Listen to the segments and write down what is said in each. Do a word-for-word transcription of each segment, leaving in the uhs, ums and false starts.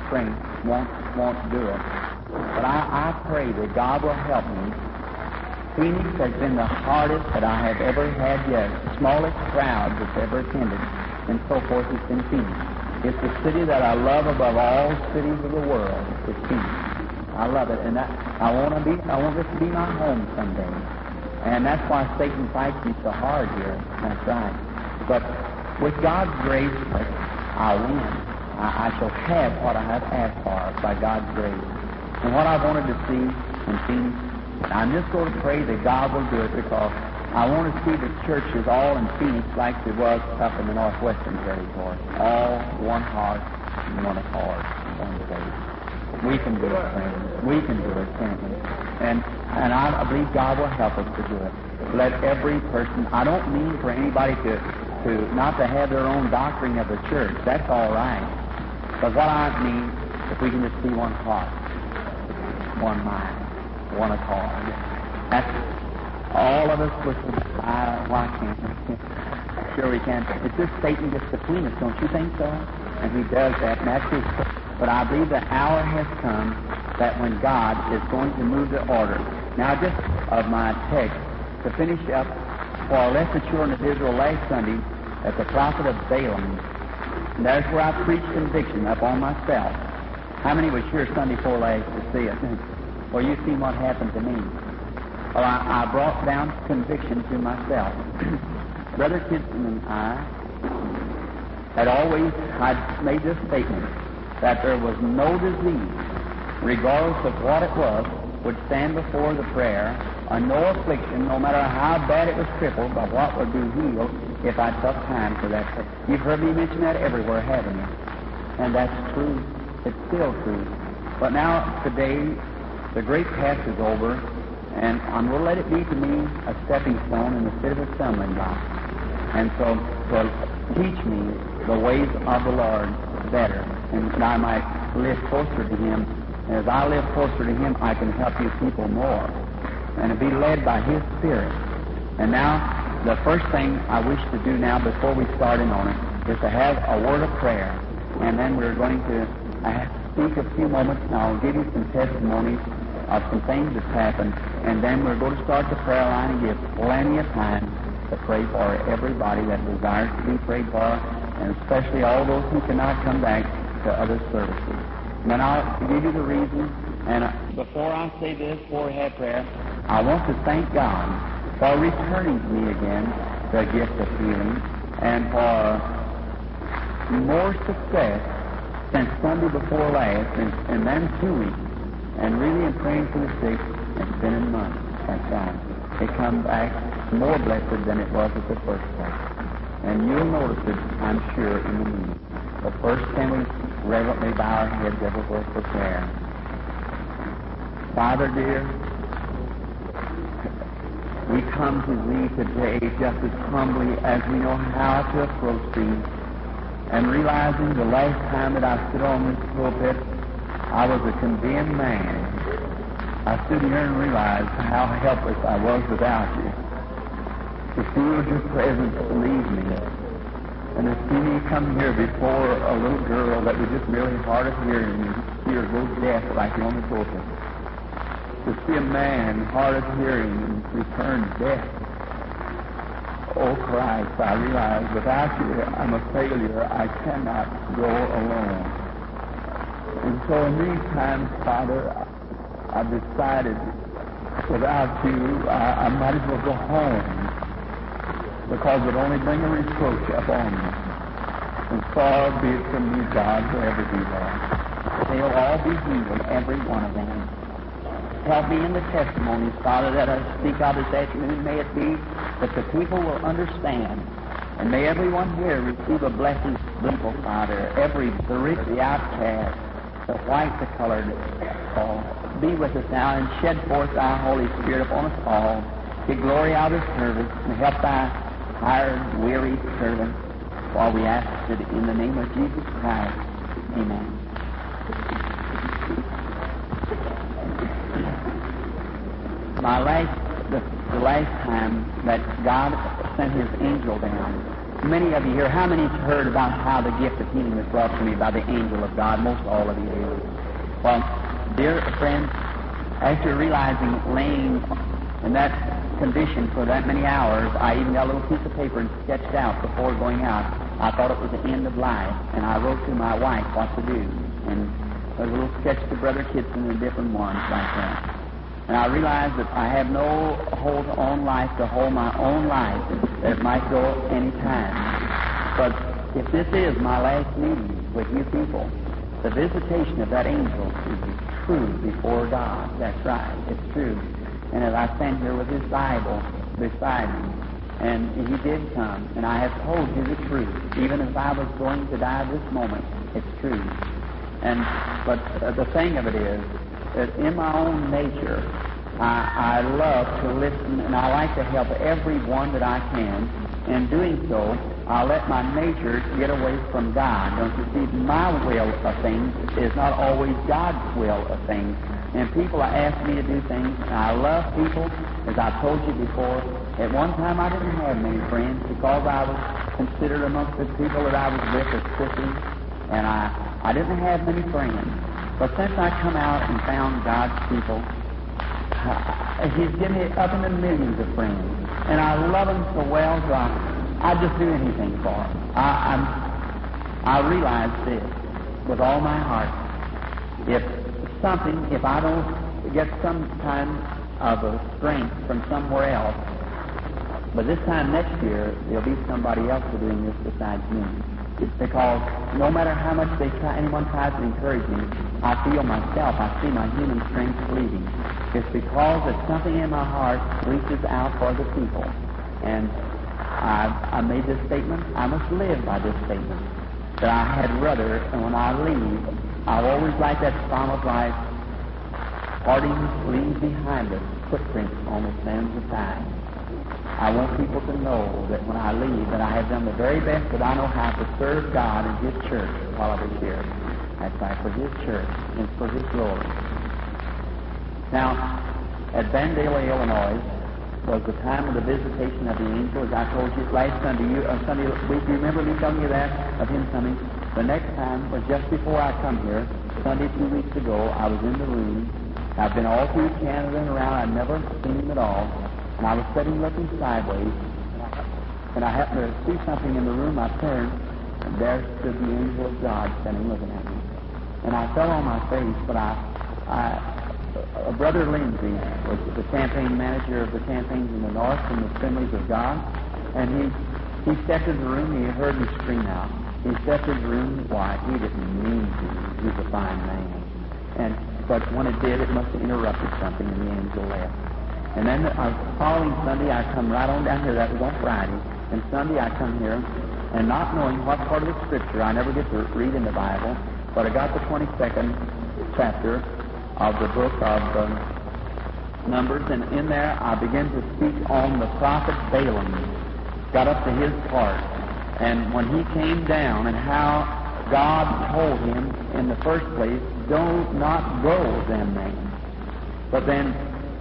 strength won't, won't do it. But I, I pray that God will help me. Phoenix has been the hardest that I have ever had yet. The smallest crowd that's ever attended, and so forth, has been Phoenix. It's the city that I love above all cities of the world. It's Phoenix. I love it, and I, I want to be. I want this to be my home someday. And that's why Satan fights me so hard here. That's right. But with God's grace, I win. I, I shall have what I have asked for by God's grace. And what I wanted to see in Phoenix, I'm just going to pray that God will do it, because I want to see the churches all in Phoenix like it was up in the northwestern territory. All one heart and one accord, one faith. We can do it, friends. We can do it, can't we? And, and I, I believe God will help us to do it. Let every person, I don't mean for anybody to, to not to have their own doctrine of the church. That's all right. But what I mean, if we can just see one heart, one mind, one accord. That's all of us with the I, why can't we? Sure we can. It's just Satan gets between us, don't you think so? And he does that, and that's his. But I believe the hour has come that when God is going to move the order. Now, just of my text, to finish up, for I left the children of Israel last Sunday at the prophet of Balaam. And there's where I preached conviction up on myself. How many was here Sunday before last to see it? Well, you've seen what happened to me. Well, I, I brought down conviction to myself. Brother Kinston and I had always I'd made this statement that there was no disease, regardless of what it was, would stand before the prayer, or no affliction, no matter how bad it was crippled, but what would be healed if I took time for that. You've heard me mention that everywhere, haven't you? And that's true. It's still true. But now, today, the great task is over, and I'm going to let it be to me a stepping stone instead of a stumbling block. And so, to teach me the ways of the Lord better, and that I might live closer to Him. And as I live closer to Him, I can help you people more, and to be led by His Spirit. And now, the first thing I wish to do now, before we start in on it, is to have a word of prayer. And then we're going to uh, speak a few moments, and I'll give you some testimonies of some things that's happened. And then we're going to start the prayer line and give plenty of time to pray for everybody that desires to be prayed for, and especially all those who cannot come back to other services. And then I'll give you the reason. And uh, before I say this, before we have prayer, I want to thank God for returning to me again the gift of healing, and for more success since Sunday before last, and, and then two weeks, and really in praying for the sick, it's been in months. That's right. They come back more blessed than it was at the first place. And you'll notice it, I'm sure, in the meeting. But first, can we reverently bow our heads everywhere for prayer? Father dear, we come to Thee today just as humbly as we know how to approach Thee, and realizing the last time that I stood on this pulpit, I was a condemned man. I stood here and realized how helpless I was without You. To feel Your presence leave me, and to see me come here before a little girl that was just merely hard of hearing and see her go deaf like on the pulpit. To see a man hard of hearing and return deaf. Oh Christ, I realize without You, I'm a failure. I cannot go alone. And so in these times, Father, I've decided without You, I, I might as well go home, because it would only bring a reproach upon me. And far be it from You, God, wherever You are. They'll all be healed, every one of them. Help me in the testimonies, Father, that I speak of this afternoon. May it be that the people will understand, and may everyone here receive a blessing, people, Father, every, the rich, the outcast, the white, the colored, all. Be with us now and shed forth Thy Holy Spirit upon us all. Get glory out of service and help Thy tired, weary servant, while we ask it in the name of Jesus Christ. Amen. My last, the, the last time that God sent His angel down many of you here, how many have heard about how the gift of healing was brought to me by the angel of God? Most all of you do. Well, dear friends, after realizing laying in that condition for that many hours, I even got a little piece of paper and sketched out before going out. I thought it was the end of life, and I wrote to my wife what to do. And a little sketch to Brother Kitson and different ones like that. And I realized that I have no hold on life to hold my own life. It might go any time. But if this is my last meeting with you people, the visitation of that angel is true before God. That's right. It's true. And as I stand here with his Bible beside me, and he did come, and I have told you the truth. Even if I was going to die this moment, it's true. And but uh, the thing of it is that in my own nature, I, I love to listen, and I like to help everyone that I can. In doing so, I let my nature get away from God. Don't you see? My will of things is not always God's will of things. And people ask me to do things, and I love people, as I told you before. At one time, I didn't have many friends because I was considered amongst the people that I was with as sissies, and I, I didn't have many friends. But since I come out and found God's people, he's given me up in the millions of friends, and I love them so well, so I, I'd just do anything for them. I, I'm, I realize this with all my heart. If something, if I don't get some kind of a strength from somewhere else, but this time next year, there'll be somebody else doing this besides me. Because no matter how much they try, anyone tries to encourage me, I feel myself, I see my human strength fleeting. It's because that something in my heart reaches out for the people. And I, I made this statement, I must live by this statement, that I had rather, and when I leave, I always like that psalm of life, parting leaves behind us footprints on the sands of time. I want people to know that when I leave, that I have done the very best that I know how to serve God and His church while I was here. That's right, for His church and for His glory. Now, at Vandalia, Illinois, was the time of the visitation of the angel, as I told you last Sunday, you, uh, Sunday week. You remember me telling you that, of him coming? The next time was just before I come here, Sunday two weeks ago. I was in the room. I've been all through Canada and around. I've never seen him at all. And I was sitting looking sideways, and I happened to see something in the room. I turned, and there stood the angel of God standing looking at me. And I fell on my face, but I, I uh, Brother Lindsay was the campaign manager of the campaigns in the North from the Assemblies of God, and he he stepped in the room. He heard me scream out. He stepped in the room. Why, he didn't mean to. He's a fine man. And but when it did, it must have interrupted something, and the angel left. And then the uh, following Sunday, I come right on down here. That was on Friday. And Sunday, I come here, and not knowing what part of the Scripture, I never get to read in the Bible, but I got the twenty-second chapter of the book of um, Numbers, and in there I began to speak on the prophet Balaam. Got up to his part, and when he came down, and how God told him in the first place, "Do not go them names." But then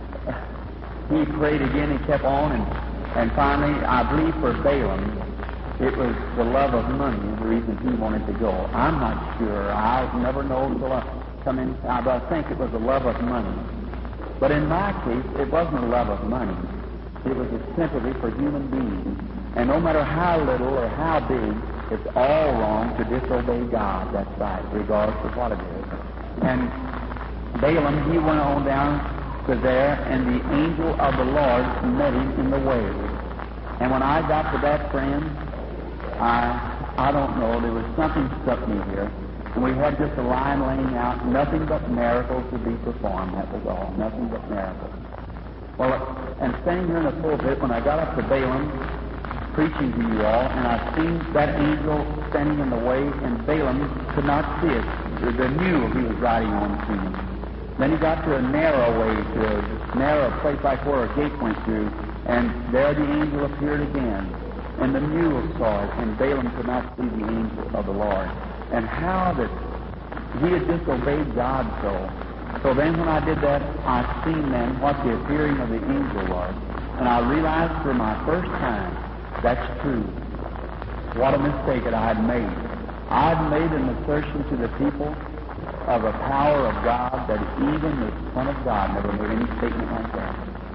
he prayed again and kept on, and, and finally, I believe for Balaam, it was the love of money the reason he wanted to go. I'm not sure. I'll never know until I come inside, but I think it was the love of money. But in my case, it wasn't a love of money. It was a sympathy for human beings. And no matter how little or how big, it's all wrong to disobey God. That's right, regardless of what it is. And Balaam, he went on down to there, and the angel of the Lord met him in the way. And when I got to that, friend, I I don't know, there was something struck me here. And we had just a line laying out, nothing but miracles to be performed. That was all, nothing but miracles. Well, and standing here in the pulpit, when I got up to Balaam, preaching to you all, and I seen that angel standing in the way, and Balaam could not see it. The, the mule he was riding on seen him. Then he got to a narrow way, to a narrow place like where a gate went through, and there the angel appeared again. And the mule saw it, and Balaam could not see the angel of the Lord. And how that he had disobeyed God so. So then when I did that, I seen then what the appearing of the angel was. And I realized for my first time, that's true. what a mistake that I had made. I had made an assertion to the people of a power of God that even the Son of God never made any statement like that.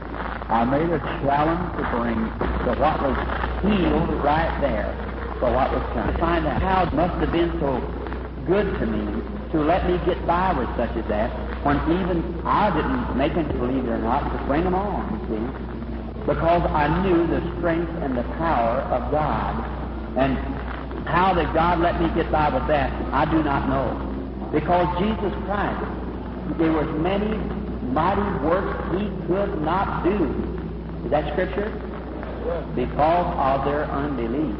I made a challenge to bring to what was healed right there, for what was done. To find out how it must have been so good to me to let me get by with such as that, when even I didn't make them believe it or not, to bring them on, you see, because I knew the strength and the power of God. And how that God let me get by with that, I do not know. Because Jesus Christ, there was many mighty works He could not do. Is that Scripture? Because of their unbelief.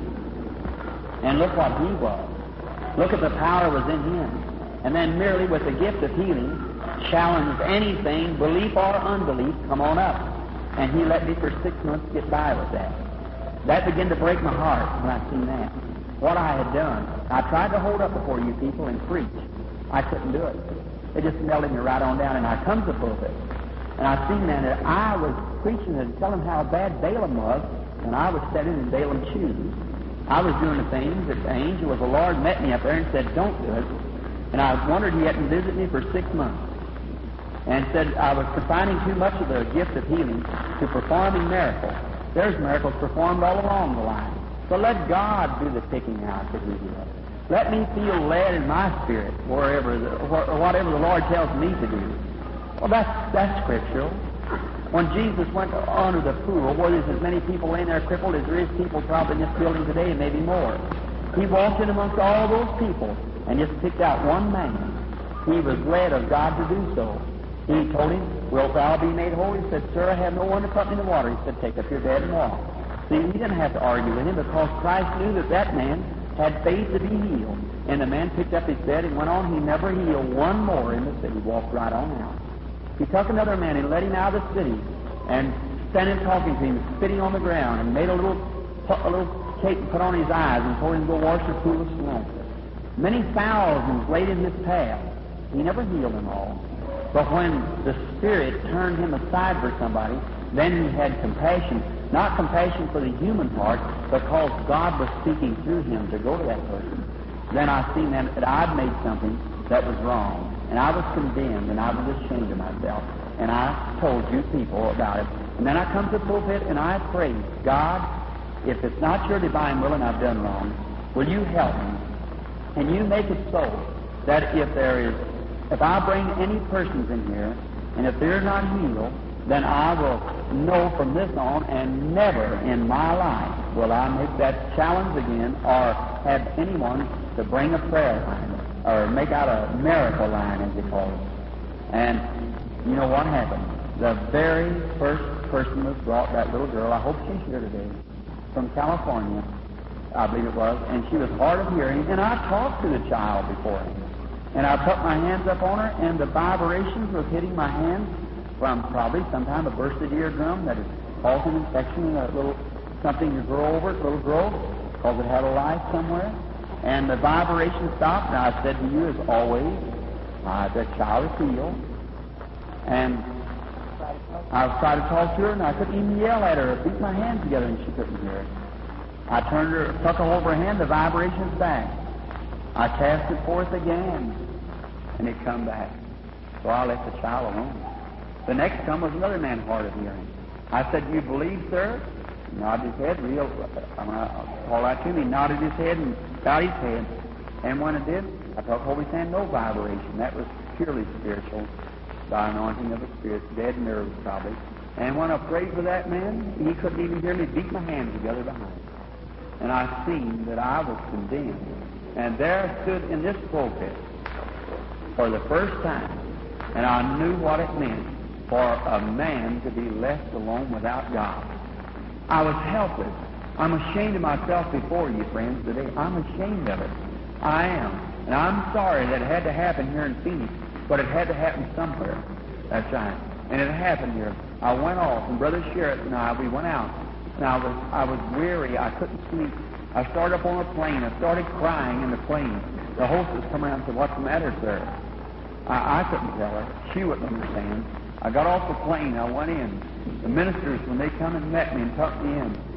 And look what He was. Look at the power was in Him. And then merely with the gift of healing, challenge anything, belief or unbelief, come on up. And He let me for six months get by with that. That began to break my heart when I seen that. What I had done. I tried to hold up before you people and preach. I couldn't do it. They just melted me right on down, and I come to the pulpit. And I seen then that I was preaching and telling how bad Balaam was, and I was standing in Balaam's shoes. I was doing the things that the angel of the Lord met me up there and said, don't do it. And I wondered He hadn't visited me for six months. And said I was confining too much of the gift of healing to performing miracles. There's miracles performed all along the line. So let God do the picking out that He did. Let me feel led in my spirit wherever, the, or whatever the Lord tells me to do. Well, that's that's scriptural. When Jesus went under the pool, where there's as many people laying there crippled as there is people probably in this building today, and maybe more, He walked in amongst all those people and just picked out one man. He was led of God to do so. He told him, wilt thou be made whole? He said, sir, I have no one to put me in the water. He said, take up your bed and walk. See, he didn't have to argue with him because Christ knew that that man had faith to be healed. And the man picked up his bed and went on. He never healed one more in the city. Walked right on out. He took another man and let him out of the city and standing talking to him, spitting on the ground, and made a little a little cape and put on his eyes and told him to go wash the pool of Siloam. Many thousands laid in his path. He never healed them all. But when the Spirit turned him aside for somebody, then he had compassion. Not compassion for the human part, because God was speaking through him to go to that person. Then I seen then that I'd made something that was wrong. And I was condemned, and I was ashamed of myself. And I told you people about it. And then I come to the pulpit, and I prayed, God, if it's not your divine will and I've done wrong, will you help me? And you make it so that if there is, if I bring any persons in here, and if they're not healed, then I will know from this on, and never in my life will I make that challenge again, or have anyone to bring a prayer line, or make out a miracle line, as they call it. And you know what happened? The very first person that brought that little girl, I hope she's here today, from California, I believe it was, and she was hard of hearing, and I talked to the child before him. And I put my hands up on her, and the vibrations was hitting my hands from probably sometime a bursted eardrum that is causing infection in a little something to grow over, a little growth, because it had a life somewhere. And the vibration stopped, and I said to you, as always, uh, the child is healed. And I was trying to talk to her, and I couldn't even yell at her or beat my hands together, and she couldn't hear it. I turned her, took her over her hand, the vibrations back. I cast it forth again, and it come back. So I let the child alone. The next come was another man hard of hearing. I said, "You believe, sir?" He nodded his head. Real, I'm going to call out to him. He nodded his head and bowed his head. And when it did, I took hold of his hand, no vibration. That was purely spiritual, by anointing of the Spirit, dead nerves probably. And when I prayed for that man, he couldn't even hear me beat my hands together behind. And I seen that I was condemned. And there I stood in this pulpit for the first time, and I knew what it meant for a man to be left alone without God. I was helpless. I'm ashamed of myself before you, friends, today. I'm ashamed of it. I am. And I'm sorry that it had to happen here in Phoenix, but it had to happen somewhere. That's right. And it happened here. I went off, and Brother Sherritt and I, we went out. And I was, I was weary. I couldn't sleep. I started up on a plane. I started crying in the plane. The hostess come around and said, "What's the matter, sir?" I, I couldn't tell her. She wouldn't understand. I got off the plane. I went in. The ministers, when they come and met me and took me in,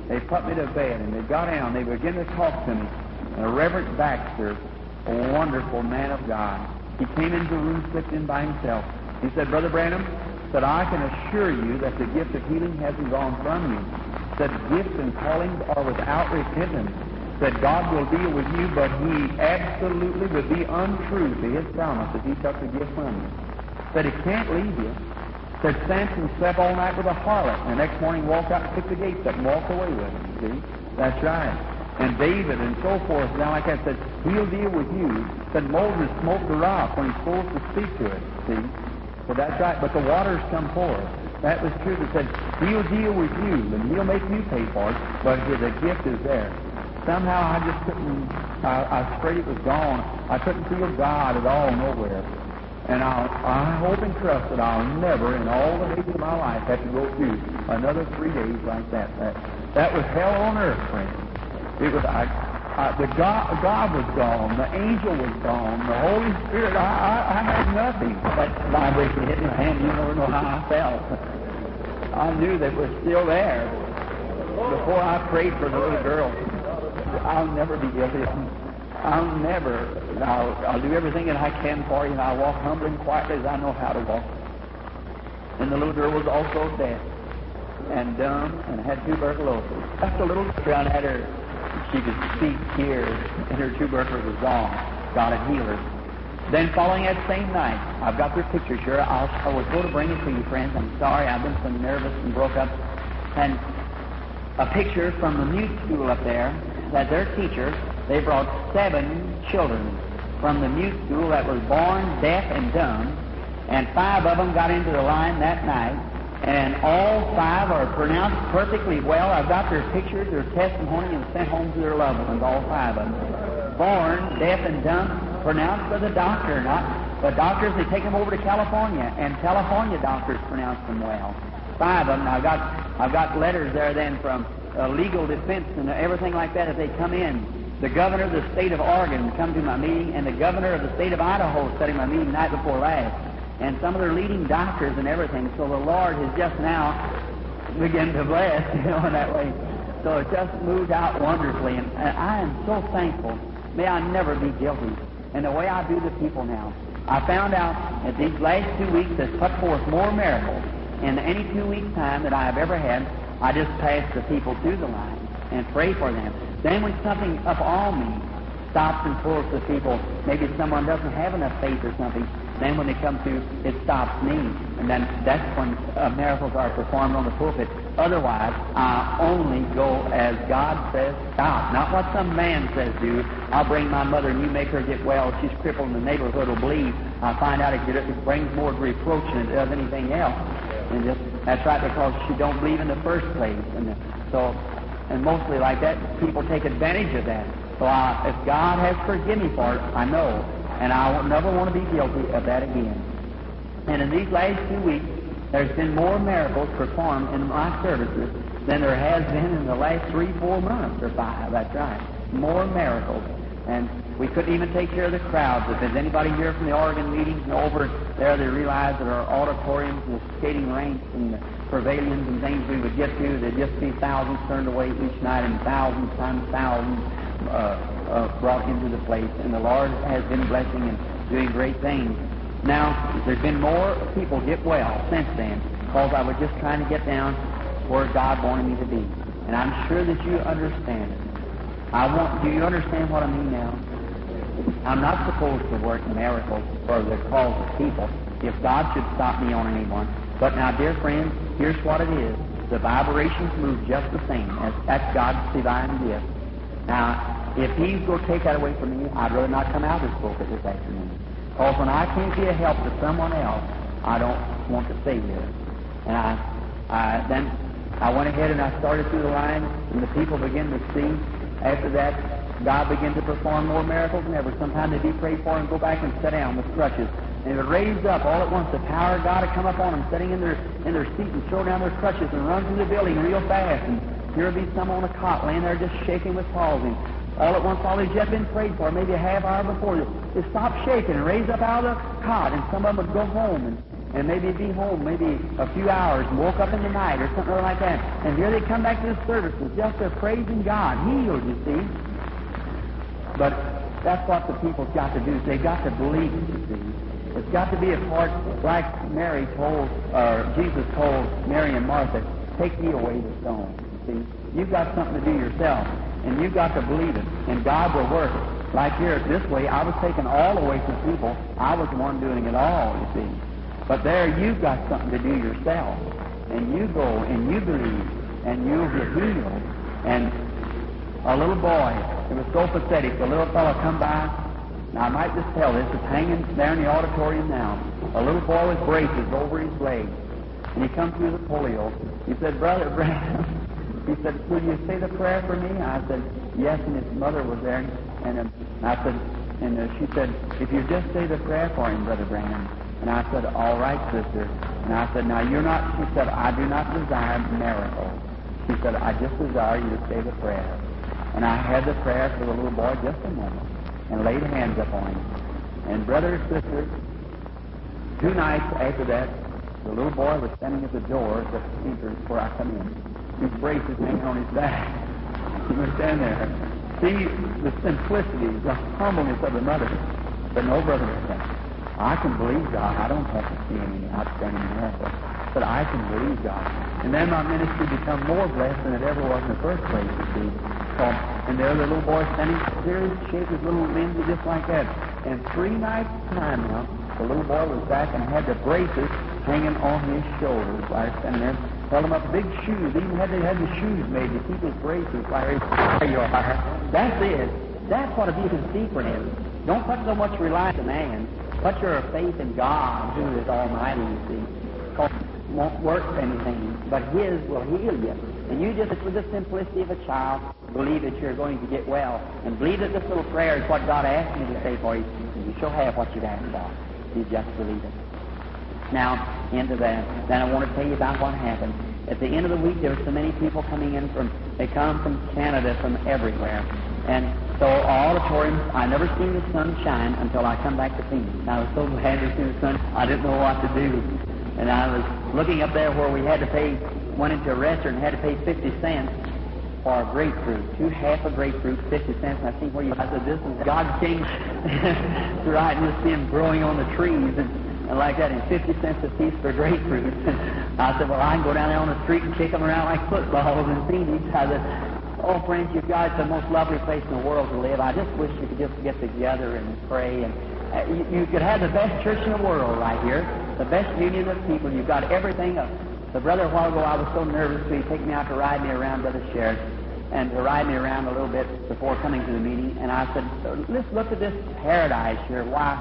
They put me to bed, and they got down. They began to talk to me. And Reverend Baxter, a wonderful man of God, he came into the room, slipped in by himself. He said, Brother Branham, said, I can assure you that the gift of healing hasn't gone from you. Said, gifts and callings are without repentance. Said, God will deal with you, but He absolutely would be untrue to His promise if He took the gift from you. Said, He can't leave you. Said, Samson slept all night with a harlot, and the next morning walked out and picked the gates up and walked away with him. See? That's right. And David and so forth, now like I said, He'll deal with you. Said, Moses smoked the rock when He's supposed to speak to it. See? So that's right. But the waters come forth. That was true. They said, He'll deal with you, and He'll make you pay for it, but the gift is there. Somehow I just couldn't, I, I was afraid it was gone. I couldn't feel God at all, nowhere. And I'll, I hope and trust that I'll never, in all the days of my life, have to go through another three days like that. That, that was hell on earth, friend. It was, I, I, the God, God was gone, the angel was gone, the Holy Spirit, I, I, I had nothing. That vibration hit my hand, you never know how I felt. I knew that it was still there before I prayed for the little girl. I'll never be guilty. I'll never. I'll, I'll do everything that I can for you, and I'll walk humbly and quietly as I know how to walk. And the little girl was also deaf and dumb and had tuberculosis. Just a little around at her, she could speak, hear, and her tuberculosis was gone. God had healed her. Then following that same night, I've got their pictures here. I'll, I was going to bring it to you, friends. I'm sorry, I've been so nervous and broke up. And a picture from the mute school up there, that their teacher, they brought seven children from the mute school that was born deaf and dumb, and five of them got into the line that night, and all five are pronounced perfectly well. I've got their pictures, their testimony, and sent home to their loved ones, all five of them. Born deaf and dumb, pronounced by the doctor, not the doctors. They take them over to California, and California doctors pronounce them well. Five of them. I've got I've got letters there then from uh, legal defense and everything like that as they come in. The governor of the state of Oregon come to my meeting, and the governor of the state of Idaho sat in my meeting night before last, and some of their leading doctors and everything. So the Lord has just now begun to bless, you know, in that way. So it just moved out wonderfully, and, and I am so thankful. May I never be guilty. And the way I do the people now, I found out that these last two weeks has put forth more miracles in any two weeks' time that I have ever had. I just pass the people through the line and pray for them. Then when something up on me stops and pulls the people, maybe someone doesn't have enough faith or something, then when they come through, it stops me. And then that's when uh, miracles are performed on the pulpit. Otherwise, I only go as God says stop. Not what some man says do. I'll bring my mother and you make her get well. She's crippled and the neighborhood will believe. I find out it, it brings more reproach than it does anything else. And just, that's right, because she don't believe in the first place. And so, and mostly like that, people take advantage of that. So I, if God has forgiven me for it, I know. And I will never want to be guilty of that again. And in these last two weeks, there's been more miracles performed in my services than there has been in the last three, four months or five. That's right. More miracles. And we couldn't even take care of the crowds. If there's anybody here from the Oregon meetings and over there, they realize that our auditoriums and the skating rinks and the pavilions and things we would get to, there'd just be thousands turned away each night and thousands times thousands uh, uh, brought into the place. And the Lord has been blessing and doing great things. Now, there's been more people get well since then because I was just trying to get down where God wanted me to be. And I'm sure that you understand it. I want, do you understand what I mean now? I'm not supposed to work miracles for the cause of people if God should stop me on anyone. But now, dear friends, here's what it is. The vibrations move just the same. As, that's God's divine gift. Now, if He's going to take that away from me, I'd rather not come out of this pulpit this afternoon. Because when I can't be a help to someone else, I don't want to stay here. And I, I then I went ahead and I started through the line, and the people began to see. After that, God began to perform more miracles than ever. Sometimes they'd be prayed for and go back and sit down with crutches. And it would raise up all at once. The power of God would come up on them, sitting in their in their seat and throw down their crutches and run through the building real fast. And here would be some on a cot laying there just shaking with palsy. All at once, all they'd just been prayed for, maybe a half hour before, they stopped shaking and raised up out of the cot, and some of them would go home. And, and maybe be home maybe a few hours and woke up in the night or something like that. And here they come back to the services just they're praising God, healed, you see. But that's what the people's got to do. They've got to believe it, you see. It's got to be a part, like Mary told, or Jesus told Mary and Martha, take ye away the stone. You see, you've got something to do yourself, and you've got to believe it, and God will work it. Like here, this way, I was taking all away from people. I was the one doing it all, you see. But there, you've got something to do yourself, and you go and you believe, and you'll get healed. And a little boy, it was so pathetic. The little fellow come by. Now, I might just tell this. It's hanging there in the auditorium now. A little boy with braces over his leg. And he come through the polio. He said, Brother Branham, he said, will you say the prayer for me? I said, yes, and his mother was there. And um, I said, and uh, she said, if you just say the prayer for him, Brother Branham. And I said, all right, sister. And I said, now you're not, she said, I do not desire miracles. She said, I just desire you to say the prayer. And I had the prayer for the little boy just a moment, and laid hands upon him. And brother and sister, two nights after that, the little boy was standing at the door at the entrance where I come in. His braces hanging on his back. He was standing there. See the simplicity, the humbleness of the mother. But no, brother, I can believe God. I don't have to see any outstanding miracle, but I can believe God. And then my ministry become more blessed than it ever was in the first place, you see. So, and there the little boy standing there, shaped his little limbs just like that. And three nights' time now, the little boy was back and had the braces hanging on his shoulders. I was standing there, held him up big shoes. Even had they had the shoes made to keep his braces. Like, there you are. That's it. That's what a beautiful secret is. Don't put so much reliance on man. Put your faith in God, who is Almighty, you see. Because it won't work for anything, but His will heal you. And you just, with the simplicity of a child, believe that you're going to get well. And believe that this little prayer is what God asked me to say for you. And you shall have what you've asked for. You just believe it. Now, into that, then I want to tell you about what happened. At the end of the week, there were so many people coming in from, they come from Canada, from everywhere. And so our auditorium, I never seen the sun shine until I come back to Phoenix. I was so glad to see the sun, I didn't know what to do. And I was looking up there where we had to pay, went into a restaurant and had to pay fifty cents for a grapefruit. Two half a grapefruit, fifty cents. And I seen where you, I said, this is God changed. Right, and you see them growing on the trees and, and like that, and fifty cents a piece for grapefruit. I said, well, I can go down there on the street and kick them around like footballs in Phoenix. I said, oh, friends, you've got the most lovely place in the world to live. I just wish you could just get together and pray. And uh, you, you could have the best church in the world right here, the best union of people. You've got everything. Uh, the brother, a while ago, I was so nervous, so he took me out to ride me around, Brother Sheridan, and to ride me around a little bit before coming to the meeting. And I said, let's look at this paradise here. Why?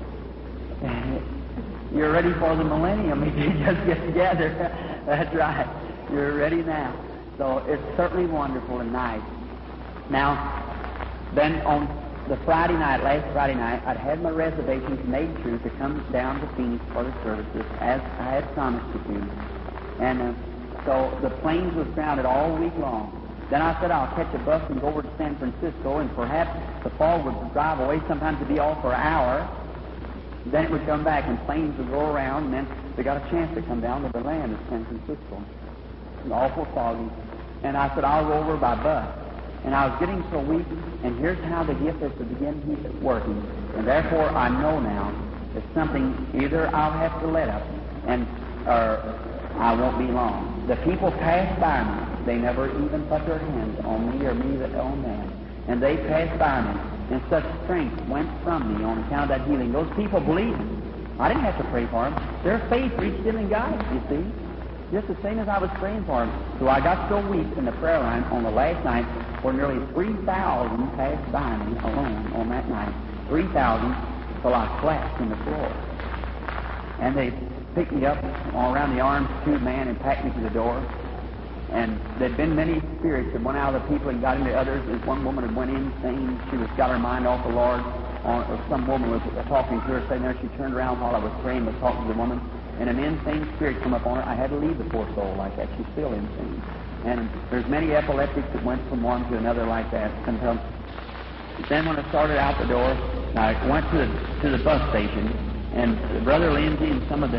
You're ready for the millennium if you just get together. That's right. You're ready now. So it's certainly wonderful and nice. Now, then on the Friday night, last Friday night, I'd had my reservations made true to come down to Phoenix for the services, as I had promised to do. And uh, so the planes was grounded all week long. Then I said I'll catch a bus and go over to San Francisco, and perhaps the fog would drive away. Sometimes it'd be off for an hour. Then it would come back, and planes would go around, and then they got a chance to come down to the land of San Francisco. It was awful foggy. And I said, I'll go over by bus. And I was getting so weak, and here's how the gift is to begin working. And therefore, I know now that something, either I'll have to let up, and or I won't be long. The people passed by me. They never even put their hands on me or me on them. And they passed by me. And such strength went from me on account of that healing. Those people believed. I didn't have to pray for them. Their faith reached them and got it, you see. Just the same as I was praying for them. So I got so weak in the prayer line on the last night where nearly three thousand passed by me alone on that night. three thousand till I collapsed in the floor. And they picked me up all around the arms, two man, and packed me to the door. And there'd been many spirits that went out of the people and got into others. And one woman had went in saying she was got her mind off the Lord. Or some woman was talking to her, saying there. She turned around while I was praying, was talking to the woman. And an insane spirit come up on her. I had to leave the poor soul like that. She's still insane. And there's many epileptics that went from one to another like that. Until then, when I started out the door, I went to the, to the bus station, and Brother Lindsay and some of the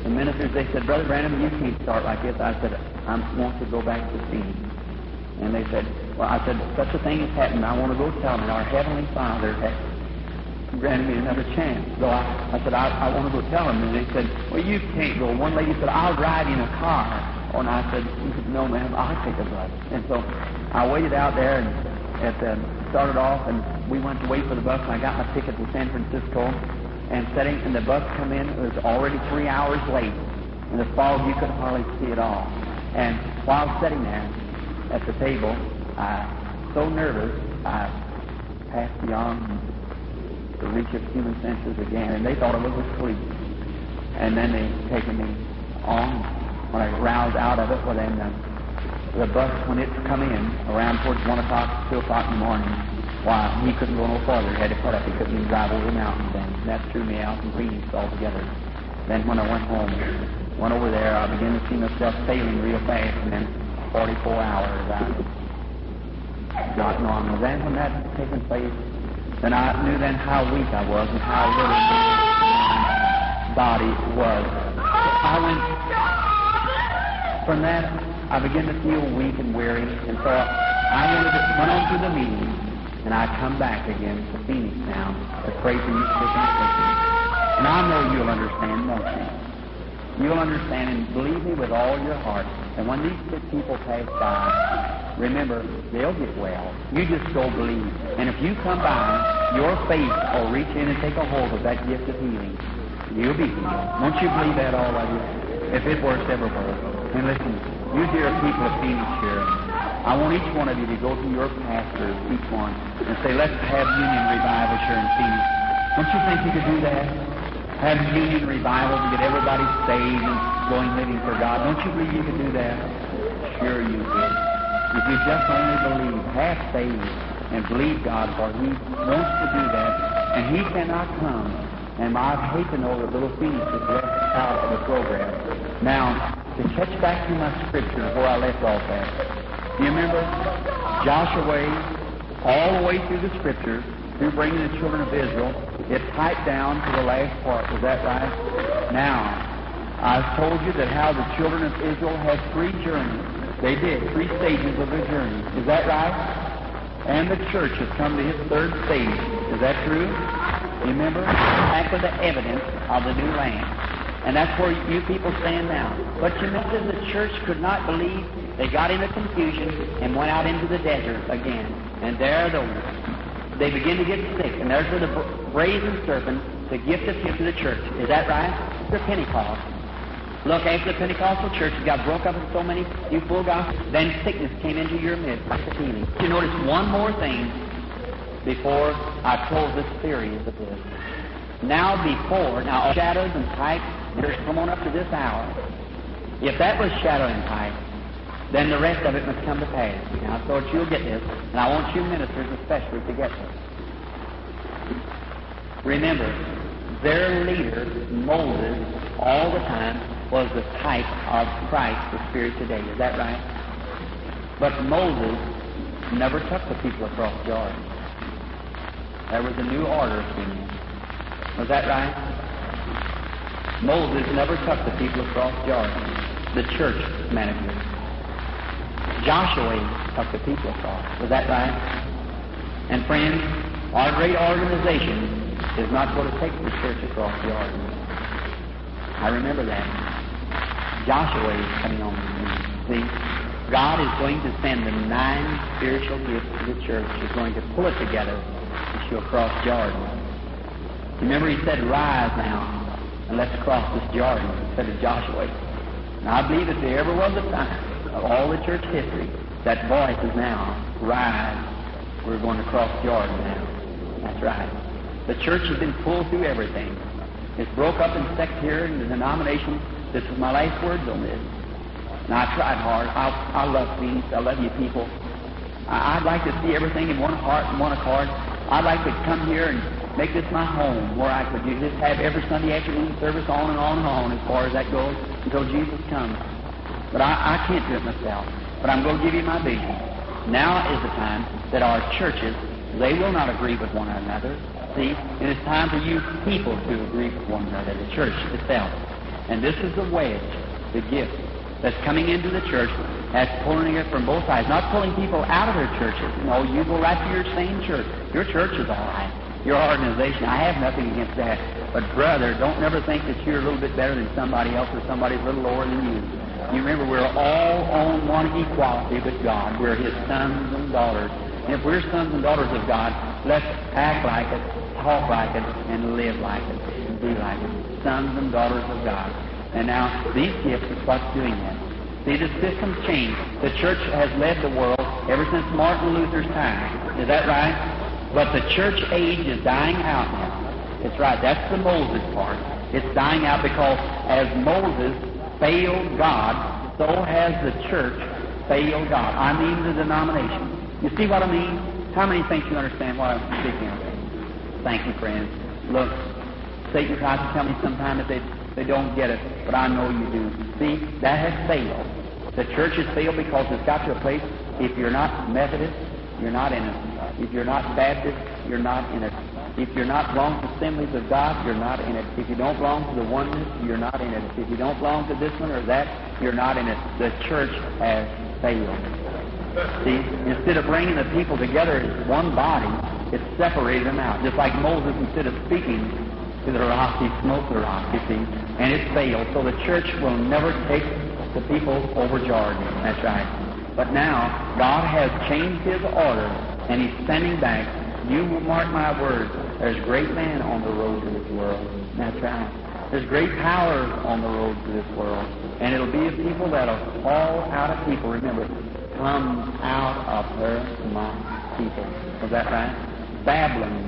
the ministers, they said, Brother Branham, you can't start like this. I said, I want to go back to Phoenix. And they said, well, I said, such a thing has happened. I want to go tell them. And our Heavenly Father has granted me another chance. So I, I said, I, I want to go tell them. And they said, well, you can't go. One lady said, I'll ride in a car. And I said, no, ma'am, I'll take a bus. And so I waited out there and at the, started off, and we went to wait for the bus, and I got my ticket to San Francisco. And sitting, and the bus come in, it was already three hours late. In the fog, you could hardly see it all. And while sitting there at the table, I so nervous, I passed beyond the reach of human senses again, and they thought I was asleep. And then they taken me on. When I roused out of it, well then the, the bus, when it come in around towards one o'clock, two o'clock in the morning, why, he couldn't go no farther. He had to put up. He couldn't even drive over the mountains. And that threw me out in Phoenix altogether. Then when I went home, went over there, I began to see myself sailing real fast, and then forty-four hours I got normal. Then when that had taken place, then I knew then how weak I was and how little my body was. I went, from that, I began to feel weak and weary, and so I went, went on to the meeting. And I come back again to Phoenix now to pray for you sick and afflicted. And I know you'll understand, won't you? You'll understand, and believe me with all your heart. And when these sick people pass by, remember, they'll get well. You just go believe. And if you come by, your faith will reach in and take a hold of that gift of healing. You'll be healed. Won't you believe that, all of you? If it works everywhere. And listen, you dear people of Phoenix here, I want each one of you to go to your pastors, each one, and say, let's have union revival here in Phoenix. Don't you think you could do that? Have union revival to get everybody saved and going living for God. Don't you believe you could do that? Sure you could. If you just only believe, have faith, and believe God, for He wants to do that, and He cannot come. And I hate to know that little Phoenix is left out of the program. Now, to catch back to my scripture where I left off at, you remember Joshua, all the way through the Scriptures, through bringing the children of Israel, it typed down to the last part. Was that right? Now, I've told you that how the children of Israel had three journeys. They did, three stages of their journey. Is that right? And the church has come to its third stage. Is that true? Remember? After the evidence of the new land. And that's where you people stand now. But you remember the church could not believe. They got into confusion and went out into the desert again. And there the, they begin to get sick. And there's where the brazen serpent, the gift of gift to the church. Is that right? The Pentecost. Look, after the Pentecostal church got broke up in so many you full gospel, then sickness came into your midst like the healing. You notice one more thing before I close this series of this. Now before, now shadows and types, there's come on up to this hour. If that was shadow and type, then the rest of it must come to pass. Now, so that you'll get this, and I want you ministers especially to get this. Remember, their leader, Moses, all the time was the type of Christ, the Spirit today. Is that right? But Moses never took the people across Jordan. There was a new order in him. Was that right? Moses never took the people across Jordan. The church managed it. Joshua took the people across. Was that right? And friends, our great organization is not going to take the church across Jordan. I remember that. Joshua is coming on. See, God is going to send the nine spiritual gifts to the church. He's going to pull it together and she'll cross Jordan. Remember, he said, rise now and let's cross this Jordan, said to Joshua. Now, I believe if there ever was a time of all the church history, that voice is now, rise, we're going to cross Jordan now. That's right. The church has been pulled through everything. It's broke up in sect here and the denominations. This is my last words on this. Now, I tried hard. I, I love Phoenix. I love you people. I, I'd like to see everything in one heart and one accord. I'd like to come here and make this my home, where I could just have every Sunday afternoon service on and on and on as far as that goes until Jesus comes. But I, I can't do it myself. But I'm going to give you my vision. Now is the time that our churches, they will not agree with one another. See, and it's time for you people to agree with one another, the church itself. And this is the wedge, the gift that's coming into the church, that's pulling it from both sides. Not pulling people out of their churches. No, you go right to your same church. Your church is all right. Your organization, I have nothing against that. But brother, don't never think that you're a little bit better than somebody else or somebody's a little lower than you. You remember, we're all on one equality with God. We're His sons and daughters. And if we're sons and daughters of God, let's act like it, talk like it, and live like it, and be like it. Sons and daughters of God. And now, these gifts is what's doing that. See, the system's changed. The church has led the world ever since Martin Luther's time. Is that right? But the church age is dying out now. It's right. That's the Moses part. It's dying out because as Moses failed God, so has the church failed God. I mean the denomination. You see what I mean? How many think you understand what I'm speaking of? Thank you, friends. Look, Satan tries to tell me sometime that they, they don't get it, but I know you do. See, that has failed. The church has failed because it's got to a place, if you're not Methodist, you're not in it. If you're not Baptist, you're not in it. If you're not belong to Assemblies of God, you're not in it. If you don't belong to the Oneness, you're not in it. If you don't belong to this one or that, you're not in it. The church has failed. See, instead of bringing the people together as one body, it separated them out. Just like Moses, instead of speaking to the rock, he smote the rock, you see, and it failed. So the church will never take the people over Jordan. That's right. But now, God has changed His order, and He's sending back. You will mark my words. There's great men on the road to this world. That's right. There's great powers on the road to this world. And it'll be a people that'll fall out of people. Remember, come out of her, my people. Was that right? Babylon,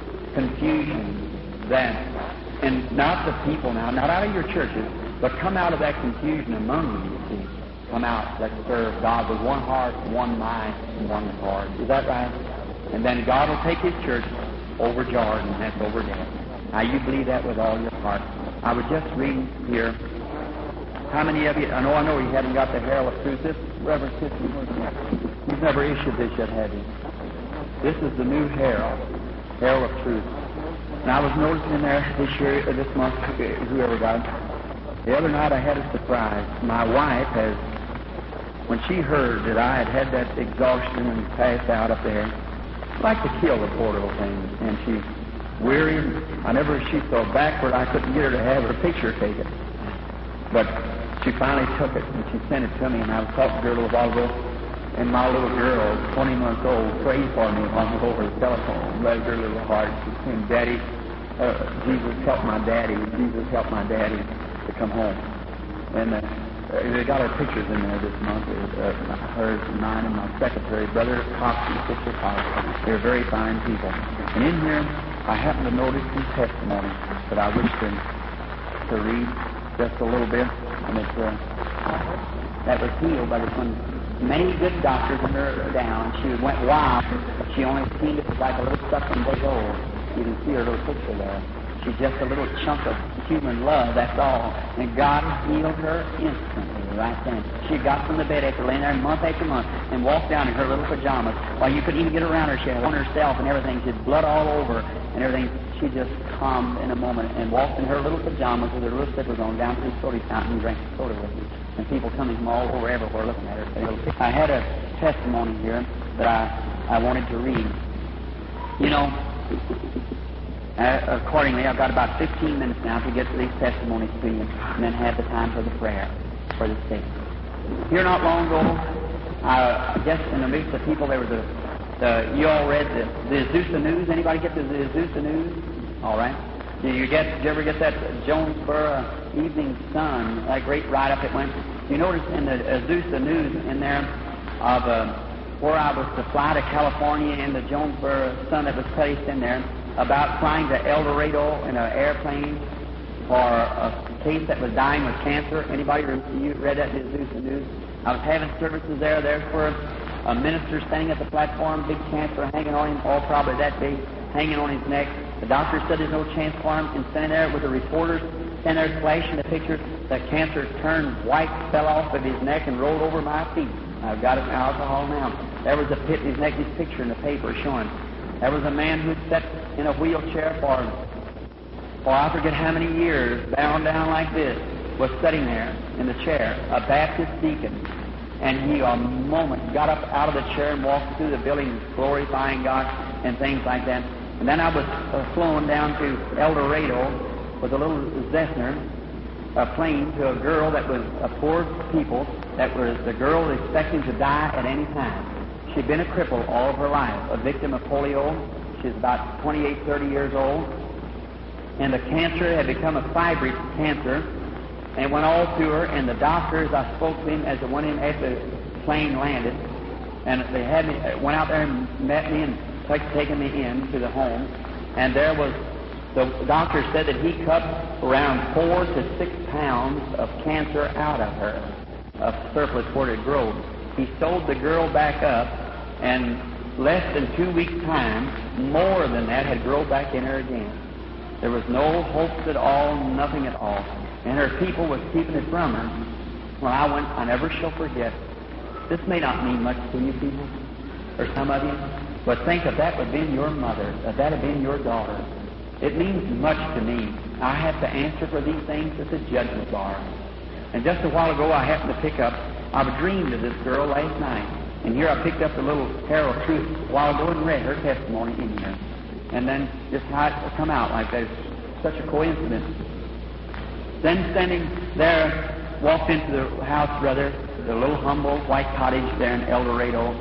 confusion, that. And not the people now, not out of your churches, but come out of that confusion among you, you see. Come out, let's serve God with one heart, one mind, and one heart. Is that right? And then God will take His church over Jordan, and that's over death. Now, you believe that with all your heart. I was just reading here. How many of you, I know I know you haven't got the Herald of Truth. This, Reverend Sister, you've never issued this yet, have you? This is the new Herald, Herald of Truth. And I was noticing there this year, or this month, whoever got it, the other night I had a surprise. My wife has, when she heard that I had had that exhaustion and passed out up there, like to kill the poor little thing, and she's weary. I never, she's so backward I couldn't get her to have her picture taken. But she finally took it, and she sent it to me, and I was talking to her a little while ago, and my little girl, twenty months old, prayed for me on over the telephone, blessed her little heart. She said, Daddy, uh, Jesus help my daddy, Jesus help my daddy to come home. And uh, they got our pictures in there this month, uh, hers, mine, and my secretary, Brother Cox and Sister Cox. They're very fine people. And in here, I happened to notice some testimonies that I wish to, to read just a little bit. And it's, uh, that was healed by this one. Many good doctors in her down. She went wild, but she only seemed it was like a little sucking big old. You can see her little picture there. She's just a little chunk of human love, that's all. And God healed her instantly, right then. She got from the bed after laying there month after month and walked down in her little pajamas. While you couldn't even get around her, she had on herself and everything. She had blood all over and everything. She just calmed in a moment and walked in her little pajamas with her little slippers on down to the soda fountain and drank soda with me. And people coming from all over everywhere looking at her. I had a testimony here that I, I wanted to read. You know, Uh, accordingly, I've got about fifteen minutes now to get to these testimonies to you, and then have the time for the prayer for the sick. Here not long ago, I guess in the midst of people, there was a, the, you all read the, the Azusa News. Anybody get the, the Azusa News? All right. Did you get? Did you ever get that Jonesboro Evening Sun? That great write-up it went. You notice in the Azusa News in there of uh, where I was to fly to California, and the Jonesboro Sun that was placed in there about flying to El Dorado in an airplane for a case that was dying with cancer. Anybody you read that in the Azusa News? I was having services there. There's where a minister standing at the platform, big cancer hanging on him, all probably that big, hanging on his neck. The doctor said there's no chance for him, and standing there with the reporters, standing there flashing the picture, the cancer turned white, fell off of his neck, and rolled over my feet. I've got it in alcohol now. There was a pit in his neck, his picture in the paper showing. There was a man who'd sat in a wheelchair for, for I forget how many years, bound down like this. was sitting there in the chair, a Baptist deacon, and he a moment got up out of the chair and walked through the building glorifying God and things like that. And then I was uh, flown down to El Dorado with a little Cessna, a plane, to a girl that was a poor people, that was the girl expecting to die at any time. She'd been a cripple all of her life, a victim of polio. She's about twenty-eight, thirty years old. And the cancer had become a fibroid cancer, and it went all through her. And the doctors, I spoke to them as I went in after the plane landed, and they had me, went out there and met me and took, taken me in to the home. And there was, the doctor said that he cut around four to six pounds of cancer out of her, of surplus where it grows. He sewed the girl back up, and less than two weeks' time, more than that had grown back in her again. There was no hopes at all, nothing at all. And her people was keeping it from her. When I went, I never shall forget. This may not mean much to you people, or some of you, but think if that had been your mother, if that had been your daughter. It means much to me. I have to answer for these things at the judgment bar. And just a while ago, I happened to pick up, I've dreamed of this girl last night. And here I picked up the little Herald Truth a while ago and read her testimony in here. And then just how it come out like that. It's such a coincidence. Then standing there, walked into the house, brother, the little humble white cottage there in El Dorado.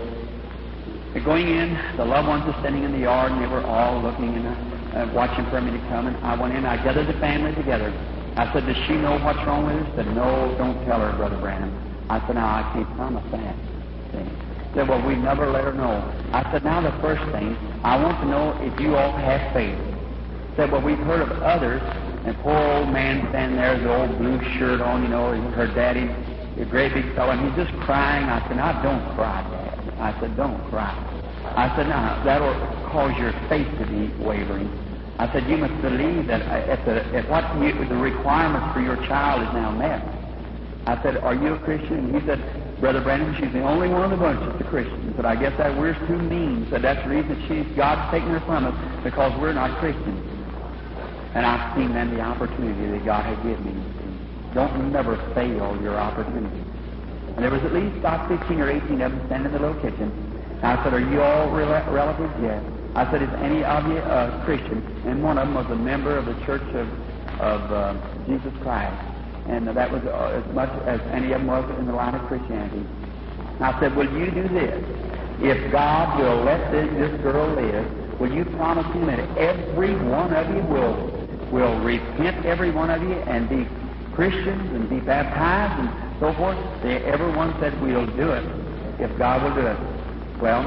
And going in, the loved ones were standing in the yard, and they were all looking and uh, watching for me to come. And I went in, I gathered the family together. I said, does she know what's wrong with her? She said, no, don't tell her, Brother Branham. I said, no, I can't promise that. See? Said, well, we never let her know. I said, now the first thing, I want to know if you all have faith. Said, well, we've heard of others, and poor old man standing there with the old blue shirt on, you know, her daddy, a great big fellow, and he's just crying. I said, now don't cry, Dad. I said, don't cry. I said, now that'll cause your faith to be wavering. I said, you must believe that if, the, if what you, the requirements for your child is now met. I said, are you a Christian? And he said, Brother Branham, she's the only one of the bunch that's a Christian. But I guess that we're too mean. So that's the reason she's, God's taking her from us, because we're not Christians. And I've seen then the opportunity that God had given me. Don't never fail your opportunity. And there was at least about fifteen or eighteen of them standing in the little kitchen. And I said, are you all rel- relatives? Yes. I said, is any of you uh, Christian? And one of them was a member of the Church of, of uh, Jesus Christ. And that was uh, as much as any of them was in the line of Christianity. And I said, will you do this? If God will let this, this girl live, will you promise him that every one of you will, will repent, every one of you, and be Christians and be baptized and so forth? They, everyone said, we'll do it if God will do it. Well,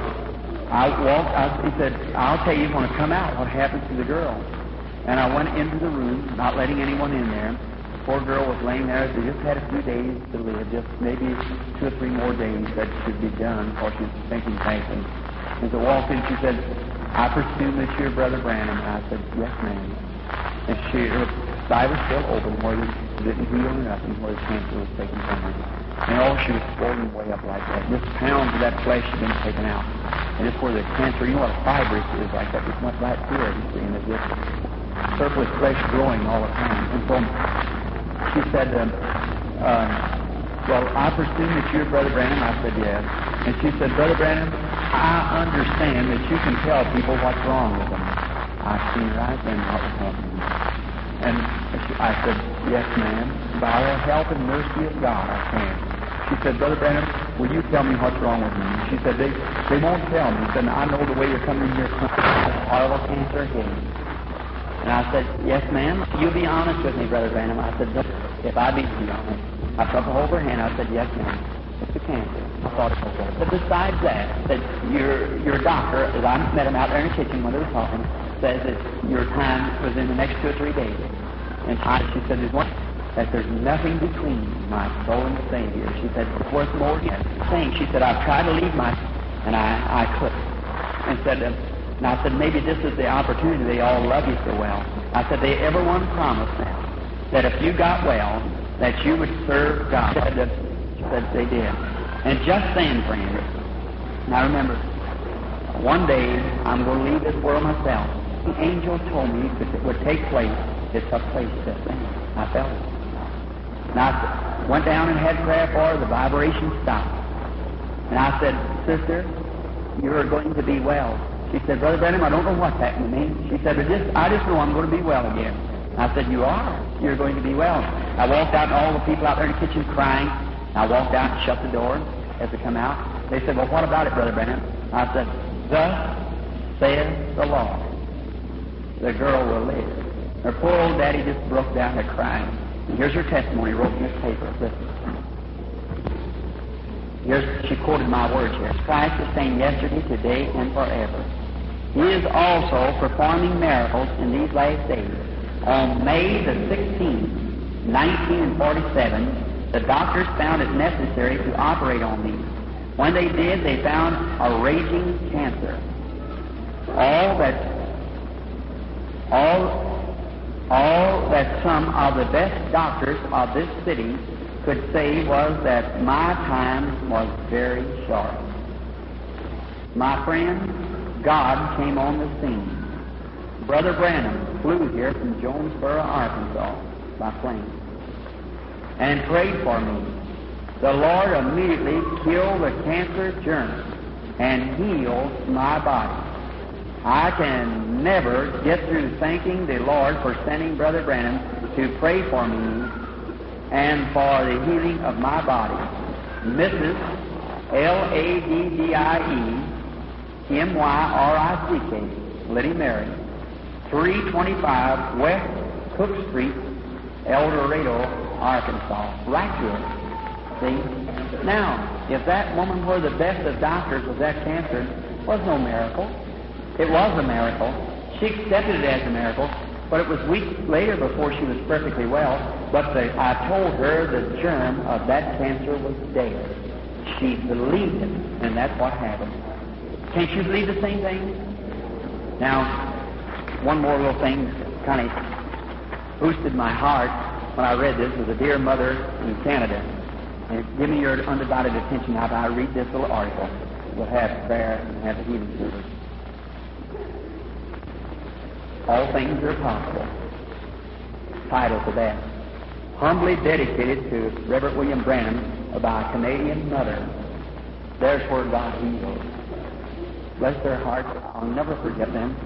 I walked, I, he said, I'll tell you when I come out what happened to the girl. And I went into the room, not letting anyone in there. Poor girl was laying there. They just had a few days to live, just maybe two or three more days that should be done, or she's thinking passing. As I walked in, she said, I presume that you're Brother Branham. And I said, yes, ma'am. And she, her thigh was still open, where it didn't heal or nothing, where the cancer was taken from her. And oh, she was swollen way up like that. Just pounds of that flesh had been taken out. And it's where the cancer, you know what a fibrous is like that, just went right through it, you see, and it's just surplus flesh growing all the time. And so she said, um, uh, well, I presume that you're Brother Branham. I said, yes. And she said, Brother Branham, I understand that you can tell people what's wrong with them. I seen right then what was happening. And she, I said, yes, ma'am. By the help and mercy of God, I can. She said, Brother Branham, will you tell me what's wrong with me? She said, they, they won't tell me. She said, I know the way you're coming here, horrible cancer again. And I said, yes, ma'am. You'll be honest with me, Brother Branham. I said, if I be honest. I took hold of her hand. I said, yes, ma'am. It's a cancer. I thought it was okay. But besides that, that your your doctor, as I met him out there in the kitchen when they were talking, says that your time was in the next two or three days. And I, she said, there's one, that there's nothing between my soul and the Savior. She said, it's worth more than saying. She said, I've tried to leave my, and I, I couldn't. And said, uh, and I said, maybe this is the opportunity. They all love you so well. I said, they everyone promised now that if you got well, that you would serve God. She said, she said they did. And just then, friends, now remember, one day I'm going to leave this world myself. The angel told me that it would take place. It took place just then. I felt it. And I s- went down and had prayer for her. The vibration stopped. And I said, Sister, you're going to be well. She said, Brother Branham, I don't know what's happened to me. She said, but just, I just know I'm going to be well again. I said, you are. You're going to be well. I walked out, and all the people out there in the kitchen crying. I walked out and shut the door as they come out. They said, well, what about it, Brother Branham? I said, thus saith the Lord, the girl will live. Her poor old daddy just broke down there crying. And here's her testimony, wrote in this paper. Listen. Here's, she quoted my words here. Christ the same yesterday, today, and forever. He is also performing miracles in these last days. On May the sixteenth, nineteen forty-seven, the doctors found it necessary to operate on me. When they did, they found a raging cancer. All that, all, all that some of the best doctors of this city could say was that my time was very short. My friend, God came on the scene. Brother Branham flew here from Jonesboro, Arkansas, by plane, and prayed for me. The Lord immediately killed the cancer germ and healed my body. I can never get through thanking the Lord for sending Brother Branham to pray for me and for the healing of my body. Missus L A D D I E M Y R I C K, Liddy Mary, three twenty-five West Cook Street, El Dorado, Arkansas. Right here. See? Now, if that woman were the best of doctors with that cancer, it was no miracle. It was a miracle. She accepted it as a miracle, but it was weeks later before she was perfectly well. But the, I told her the germ of that cancer was dead. She believed it, and that's what happened. Can't you believe the same thing? Now, one more little thing that kind of boosted my heart when I read this was a dear mother in Canada. And give me your undivided attention after I read this little article. We'll have prayer and have the healing service. All things are possible. Title to that. Humbly dedicated to Reverend William Branham by a Canadian mother. There's where God heals. Bless their hearts. I'll never forget them.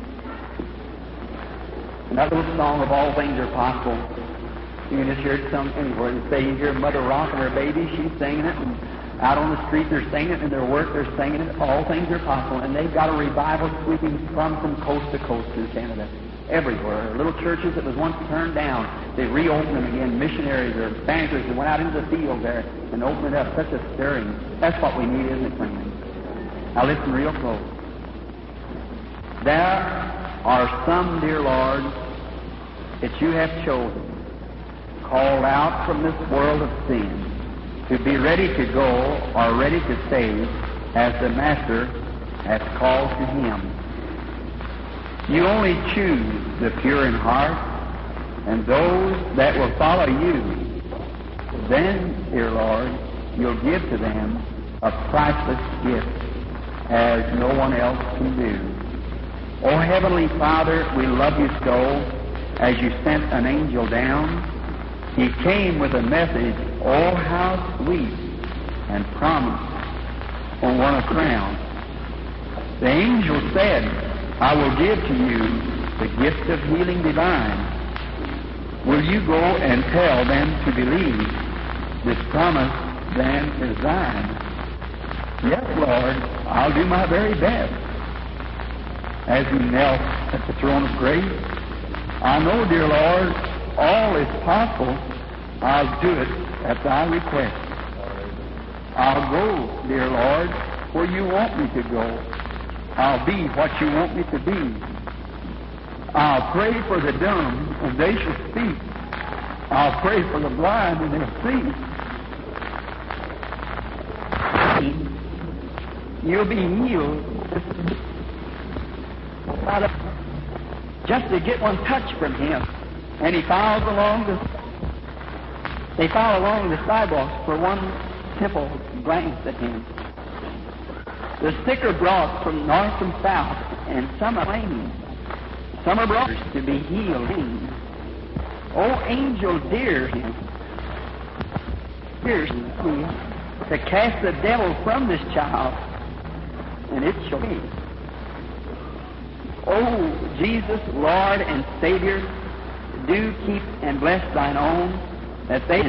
Another little song of All Things Are Possible. You can just hear it sung anywhere. You say you hear Mother rocking her baby, she's singing it, and out on the street they're singing it, and their work they're singing it. All things are possible, and they've got a revival sweeping from from coast to coast through Canada, everywhere. Little churches that was once turned down, they reopened them again. Missionaries or bankers that went out into the field there and opened it up. Such a stirring. That's what we need, isn't it, friends? Now listen real close. There are some, dear Lord, that you have chosen, called out from this world of sin, to be ready to go or ready to save as the Master has called to him. You only choose the pure in heart and those that will follow you. Then, dear Lord, you'll give to them a priceless gift as no one else can do. Oh, Heavenly Father, we love you so as you sent an angel down. He came with a message, oh, how sweet, and promised on one a crown. The angel said, I will give to you the gift of healing divine. Will you go and tell them to believe this promise then is thine? Yes, Lord, I'll do my very best. As he knelt at the throne of grace, I know, dear Lord, all is possible. I'll do it at thy request. I'll go, dear Lord, where you want me to go. I'll be what you want me to be. I'll pray for the dumb, and they shall speak. I'll pray for the blind, and they'll see. You'll be healed. Just to get one touch from him. And he follows along the they follow along the sidewalks for one simple glance at him. The sick are brought from north and south, and some are claiming. Some are brought to be healed. Oh, angel dear him. pierce me to cast the devil from this child, and it shall be. Oh, Jesus, Lord and Savior, do keep and bless thine own, that they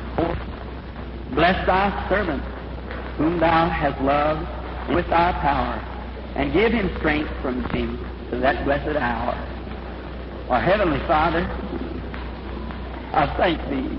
bless thy servant, whom thou hast loved with thy power, and give him strength from thee to that blessed hour. Our Heavenly Father, I thank thee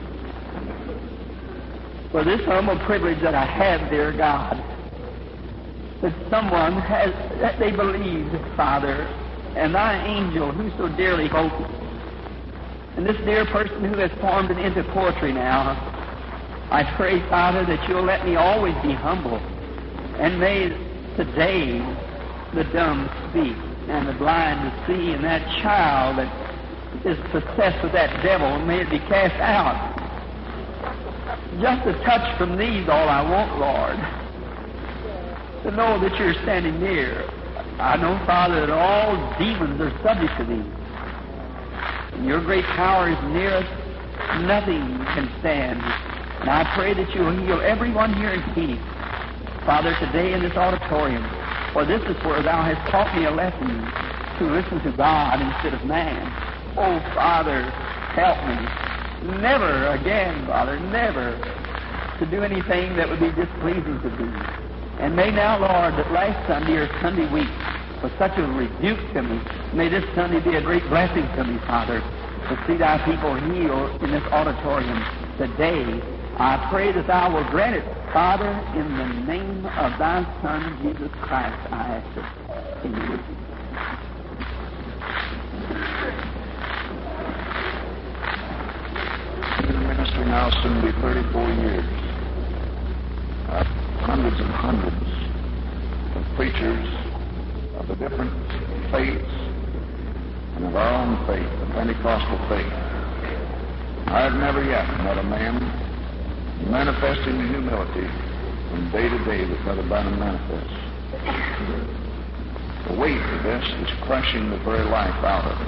for this humble privilege that I have, dear God, that someone has, that they believe, Father, and thy angel who so dearly spoke, and this dear person who has formed it into poetry now, I pray, Father, that you'll let me always be humble, and may today the dumb speak, and the blind to see, and that child that is possessed with that devil, may it be cast out. Just a touch from thee is all I want, Lord. To know that you're standing near. I know, Father, that all demons are subject to thee. And your great power is near us. Nothing can stand. And I pray that you'll heal everyone here in Phoenix, Father, today in this auditorium. For this is where thou hast taught me a lesson, to listen to God instead of man. Oh, Father, help me. Never again, Father, never to do anything that would be displeasing to thee. And may now, Lord, that last Sunday or Sunday week was such a rebuke to me, may this Sunday be a great blessing to me, Father, to see thy people healed in this auditorium today. I pray that thou will grant it, Father, in the name of thy Son, Jesus Christ, I ask it. Amen. Ministry now soon to be thirty-four years. Uh, hundreds and hundreds of preachers of the different faiths and of our own faith, the Pentecostal faith. I have never yet met a man manifesting the humility from day to day that Brother Branham manifests. The weight of this is crushing the very life out of him.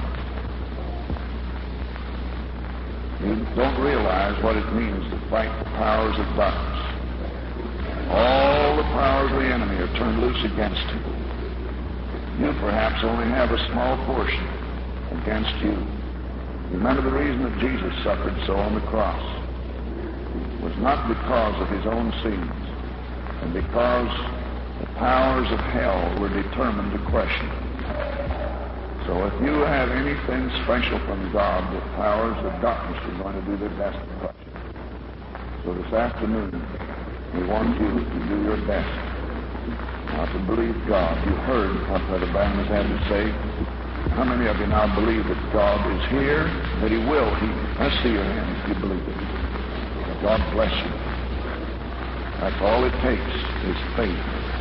You don't realize what it means to fight the powers of darkness. All the powers of the enemy are turned loose against you. You perhaps only have a small portion against you. Remember, the reason that Jesus suffered so on the cross was not because of his own sins, and because the powers of hell were determined to crush him. So if you have anything special from God, the powers of darkness are going to do their best to crush you. So this afternoon, we want you to do your best now to believe God. You heard what Brother Branham has had to say. How many of you now believe that God is here, that he will heal? Let's see your hands if you believe it. God bless you. That's all it takes is faith.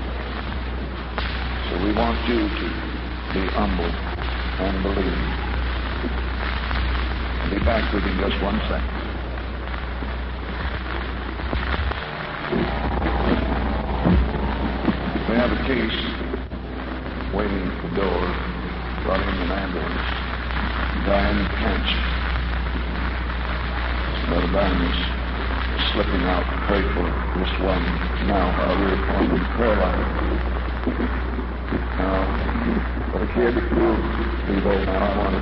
So we want you to be humble and believe. I'll be back with you in just one second. We have a case waiting at the door, brought in an ambulance. Diane Pinch. Brother Branham is slipping out to pray for this one now while we're on the prayer line. Now, for the kid, you'll be there now. I want to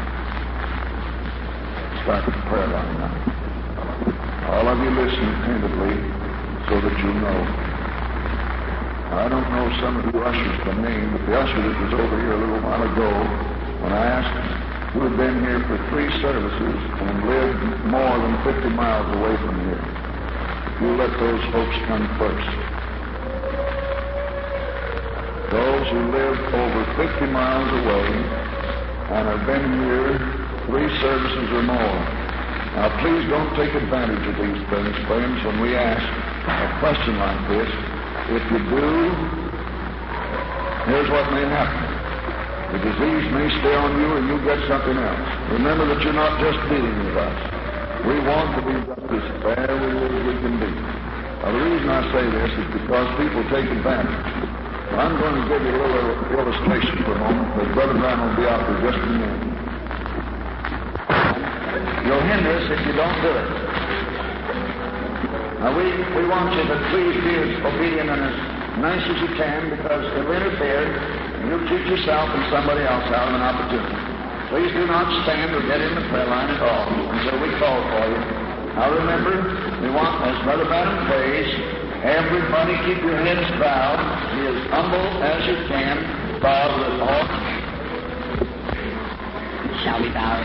start the prayer line now. All of you listen attentively so that you know. I don't know some of you ushers by name, but the usher that was over here a little while ago, when I asked who had been here for three services and lived more than fifty miles away from here, you let those folks come first. Those who live over fifty miles away and have been here three services or more. Now, please don't take advantage of these things, friends, when we ask a question like this. If you do, here's what may happen. The disease may stay on you and you get something else. Remember that you're not just dealing with us. We want to be just as fair with you as we can be. Now, the reason I say this is because people take advantage. I'm going to give you a little illustration for a moment, because Brother Branham will be out there just a minute. You'll hinder us if you don't do it. Now, we, we want you to please be as obedient and as nice as you can, because it'll interfere, and you'll keep yourself and somebody else out of an opportunity. Please do not stand or get in the prayer line at all until we call for you. Now remember, we want, as Brother Branham prays, everybody keep your heads bowed, be as humble as you can, bowed with all. Shall we bow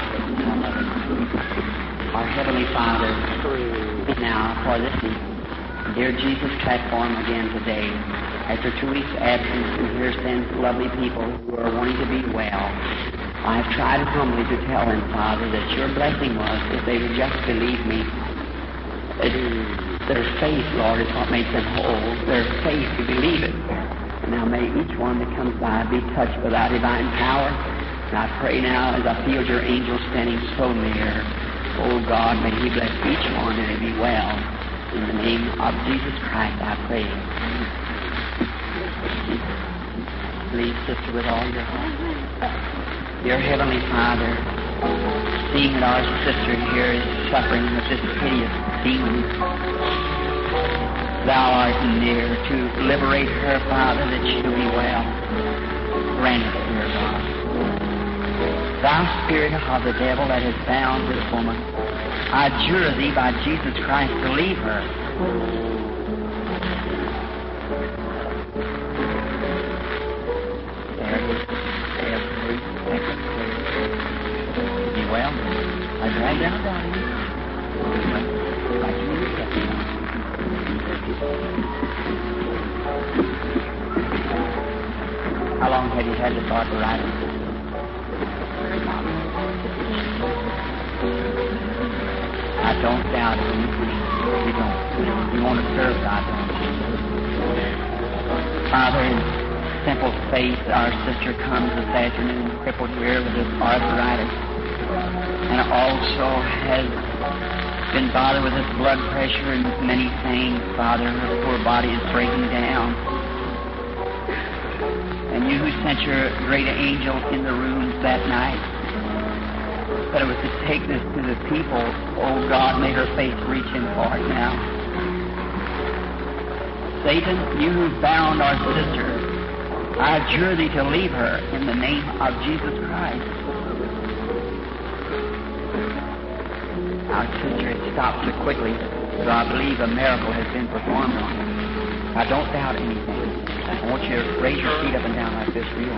our Heavenly Father now for this dear Jesus platform again today. After two weeks' absence, and here stands lovely people who are wanting to be well. I've tried humbly to tell them, Father, that your blessing was if they would just believe me. It is their faith, Lord, is what makes them whole. Their faith to believe it. Now may each one that comes by be touched by thy divine power. And I pray now as I feel your angel standing so near. Oh God, may he bless each one and they be well. In the name of Jesus Christ, I pray. Please, sister, with all your heart. Dear Heavenly Father, seeing that our sister here is suffering with this hideous demon, Thou art near to liberate her, Father, that she will be well. Grant it, dear God. Thou spirit of the devil that has bound this woman, I adjure thee by Jesus Christ to leave her. Every second prayer. Be well. I drag down down. Like you need to How long have you had this arthritis? I don't doubt it. You don't. You want to serve God, don't you? Father, in simple faith, our sister comes this afternoon crippled here with this arthritis, and also has been bothered with this blood pressure and many things, Father. Her poor body is breaking down. And you who sent your great angel in the rooms that night, that it was to take this to the people. Oh God, may her faith reach in for it now. Satan, you who bound our sister, I adjure thee to leave her in the name of Jesus Christ. Our sister had stopped so quickly, so I believe a miracle has been performed on her. I don't doubt anything. I want you to raise your feet up and down like this real.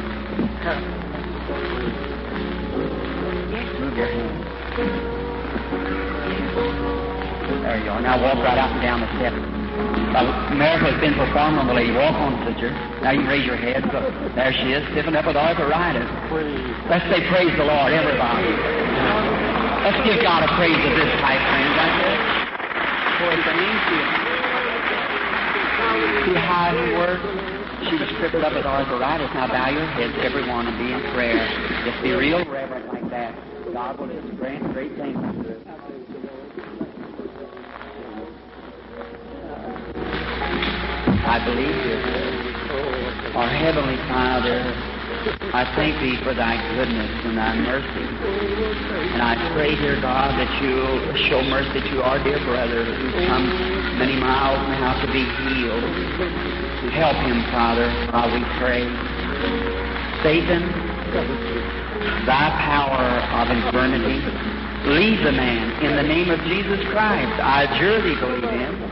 Move your hands. There you are. Now walk right out and down the steps. A miracle has been performed on the lady. Walk on, sister. Now you raise your head. Look, there she is, stiffened up with arthritis. Let's say praise the Lord, everybody. Let's give God a praise of this type, friends. Right there. For it's an angel. See how it works? She was crippled up with arthritis. Now bow your heads, everyone, and be in prayer. Just be real reverent like that. God will just grant great things to us. I believe you. Our Heavenly Father, I thank Thee for Thy goodness and Thy mercy. And I pray, dear God, that You'll show mercy to our dear brother who's come many miles now to be healed. Help him, Father, while we pray. Satan, Thy power of infirmity, leave the man in the name of Jesus Christ. I adjure Thee to leave him.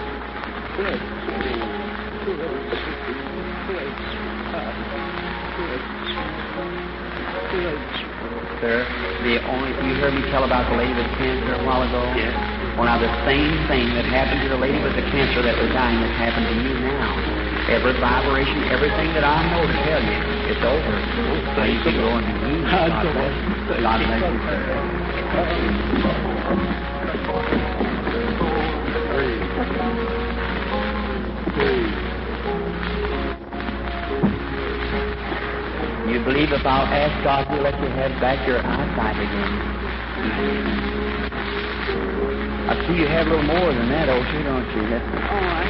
Sir, the only you heard me tell about the lady with cancer a while ago? Yes. Well, now the same thing that happened to the lady with the cancer that was dying has happened to you now. Every vibration, everything that I know to tell you, it's over. So you can go and be used. God bless you. God bless you, sir. You believe if I'll ask God to let you have back your eyesight again. I see you have a little more than that, don't you, don't you? That's oh, I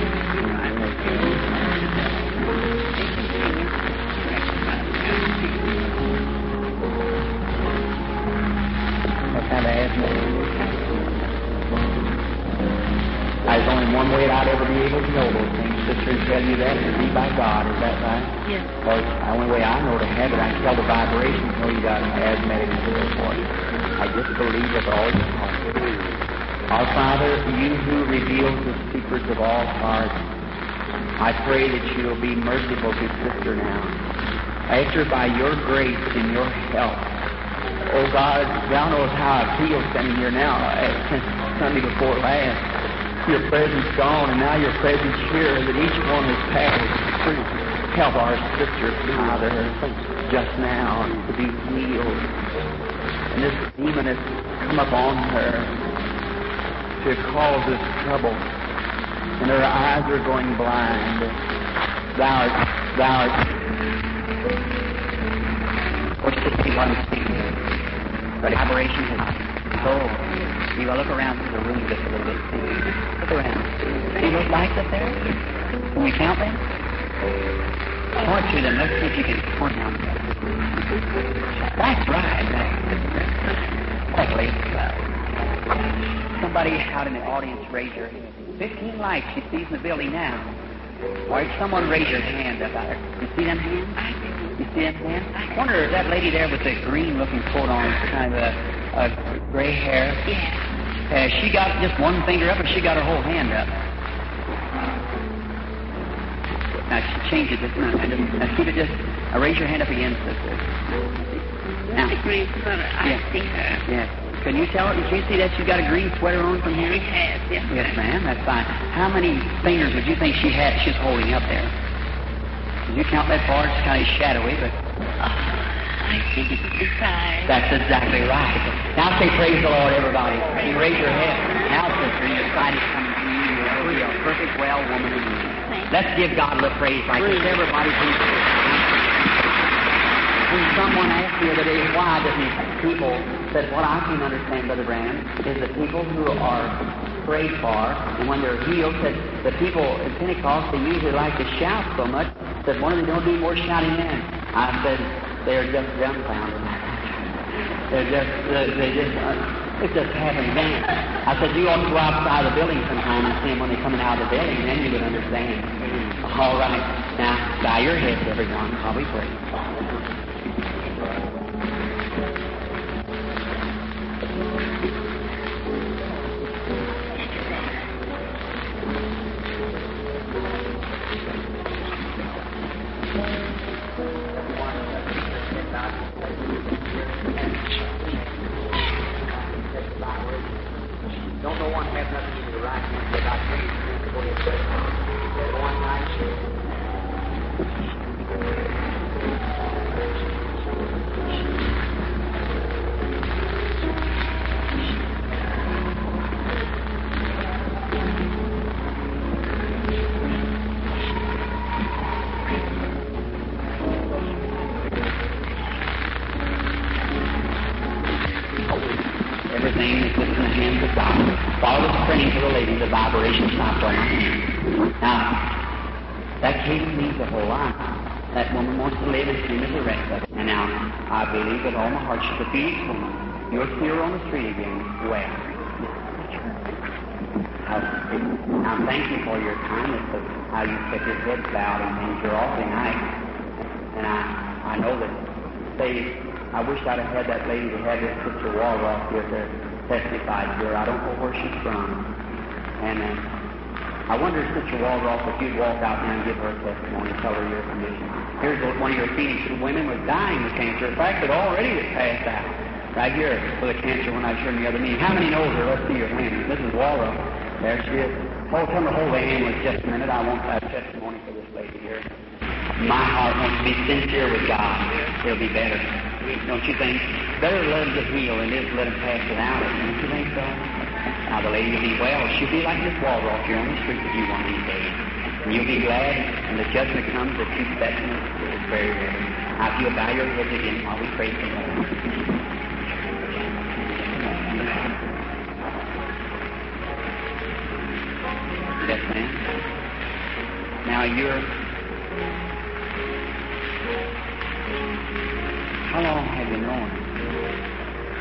What kind of asthma? I was only one way that I'd ever be able to know those things, sister, and tell you that, is be by God. Is that right? Yes. Because the only way I know to have it, I can tell the vibration, so you got an asthmatic material for it. I just believe with all your heart. Our Father, you who reveals the secrets of all hearts, I pray that you'll be merciful to sister now. Ask her by your grace and your help. Oh God, thou knows how I feel standing here now since Sunday before last. Your presence gone, and now your presence here, that each one has passed through. Help our sister, Father, just now to be healed. And this demon has come upon her to cause this trouble, and her eyes are going blind. Thou art, thou art. What's the thing on the scene? The vibration has gone. You will look around the room just a little bit. Look around. See those lights up there? Can you count them? Point to them. Let's see if you can point them. That's right. Luckily, somebody out in the audience raise your hand. Fifteen lights she sees in the building now. Or if someone raise your hand up out there. You see them hands? You see them hands? I wonder if that lady there with the green-looking coat on, kind of a, a gray hair. Yeah. Uh, she got just one finger up, or she got her whole hand up. Now she changed it just now. Now keep it just. Uh, raise your hand up again, sister. Now, the green sweater. I yeah. see her. Yes. Can you tell? Did you see that she got a green sweater on from here? She has. Yes. Yes, ma'am. That's fine. How many fingers would you think she had? She's holding up there. Did you count that far? It's kind of shadowy, but. Oh. I think it's five. That's exactly right. Now say praise the Lord, everybody. You raise your head. Now, sister, your sight is coming to you. You're free, a perfect, well woman again. Let's give God a little praise like this. Everybody, please. When someone asked me the other day, why doesn't people, said, what I can understand, Brother Branham, is that people who are prayed for, and when they're healed, said the people at Pentecost, they usually like to shout so much, said, why don't they don't do more shouting then? I said, they're just dumbfounded. They're just, they just, uh, it's just having dance. I said, you ought to go outside the building sometime and see them when they're coming out of the building, and then you would understand. All right. Now, bow your heads, everyone, while we pray. Don't no one have nothing in the right hand, but I pray you before you pray. One night. Everything is in the hands of God. While I was praying for the lady, the vibration stopped on my hand. Now, that case means a whole lot. That woman wants to live and she is the rest of it. And now, I believe with all my heart she could be each woman. You'll see her on the street again. Well. Now, thank you for your kindness of how you kept your head bowed and things. You're awfully nice. And I, I know that they... I wish I'd have had that lady to have this Sister Walroff here to testify to her. I don't know where she's from. And uh, I wonder, Sister Walroff, if you'd walk out now and give her a testimony, tell her your condition. Here's one of your Phoenix women was dying with cancer. In fact, it already was passed out. Right here for the cancer when I was here in the other meeting. How many knows her? Let's see your hand. Missus Walroff. There she is. Hold, come to hold the hand with just a minute. I want a testimony for this lady here. My heart wants to be sincere with God. It'll be better. Don't you think? Better let him get healed than it is let him pass without it. Don't you think so? Now the lady will be well. She'll be like Miss Walroff here on the street with you one of these days. And you'll be glad when the judgment comes that you set in it very ready. Now if you'll bow your heads again while we pray for you. Yes, ma'am. Now you're... How long have you known her?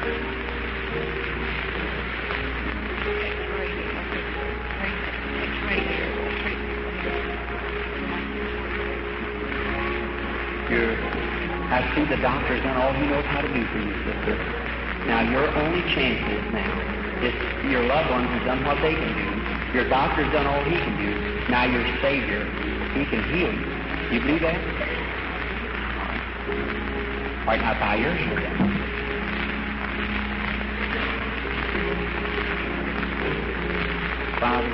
X-ray the doctor's done all he knows how to do for you, sister. Now, your only chance is now, is your loved ones have done what they can do. Your doctor's done all he can do. Now your Savior, he can heal you. You believe that? All right, now bow your head down. Father,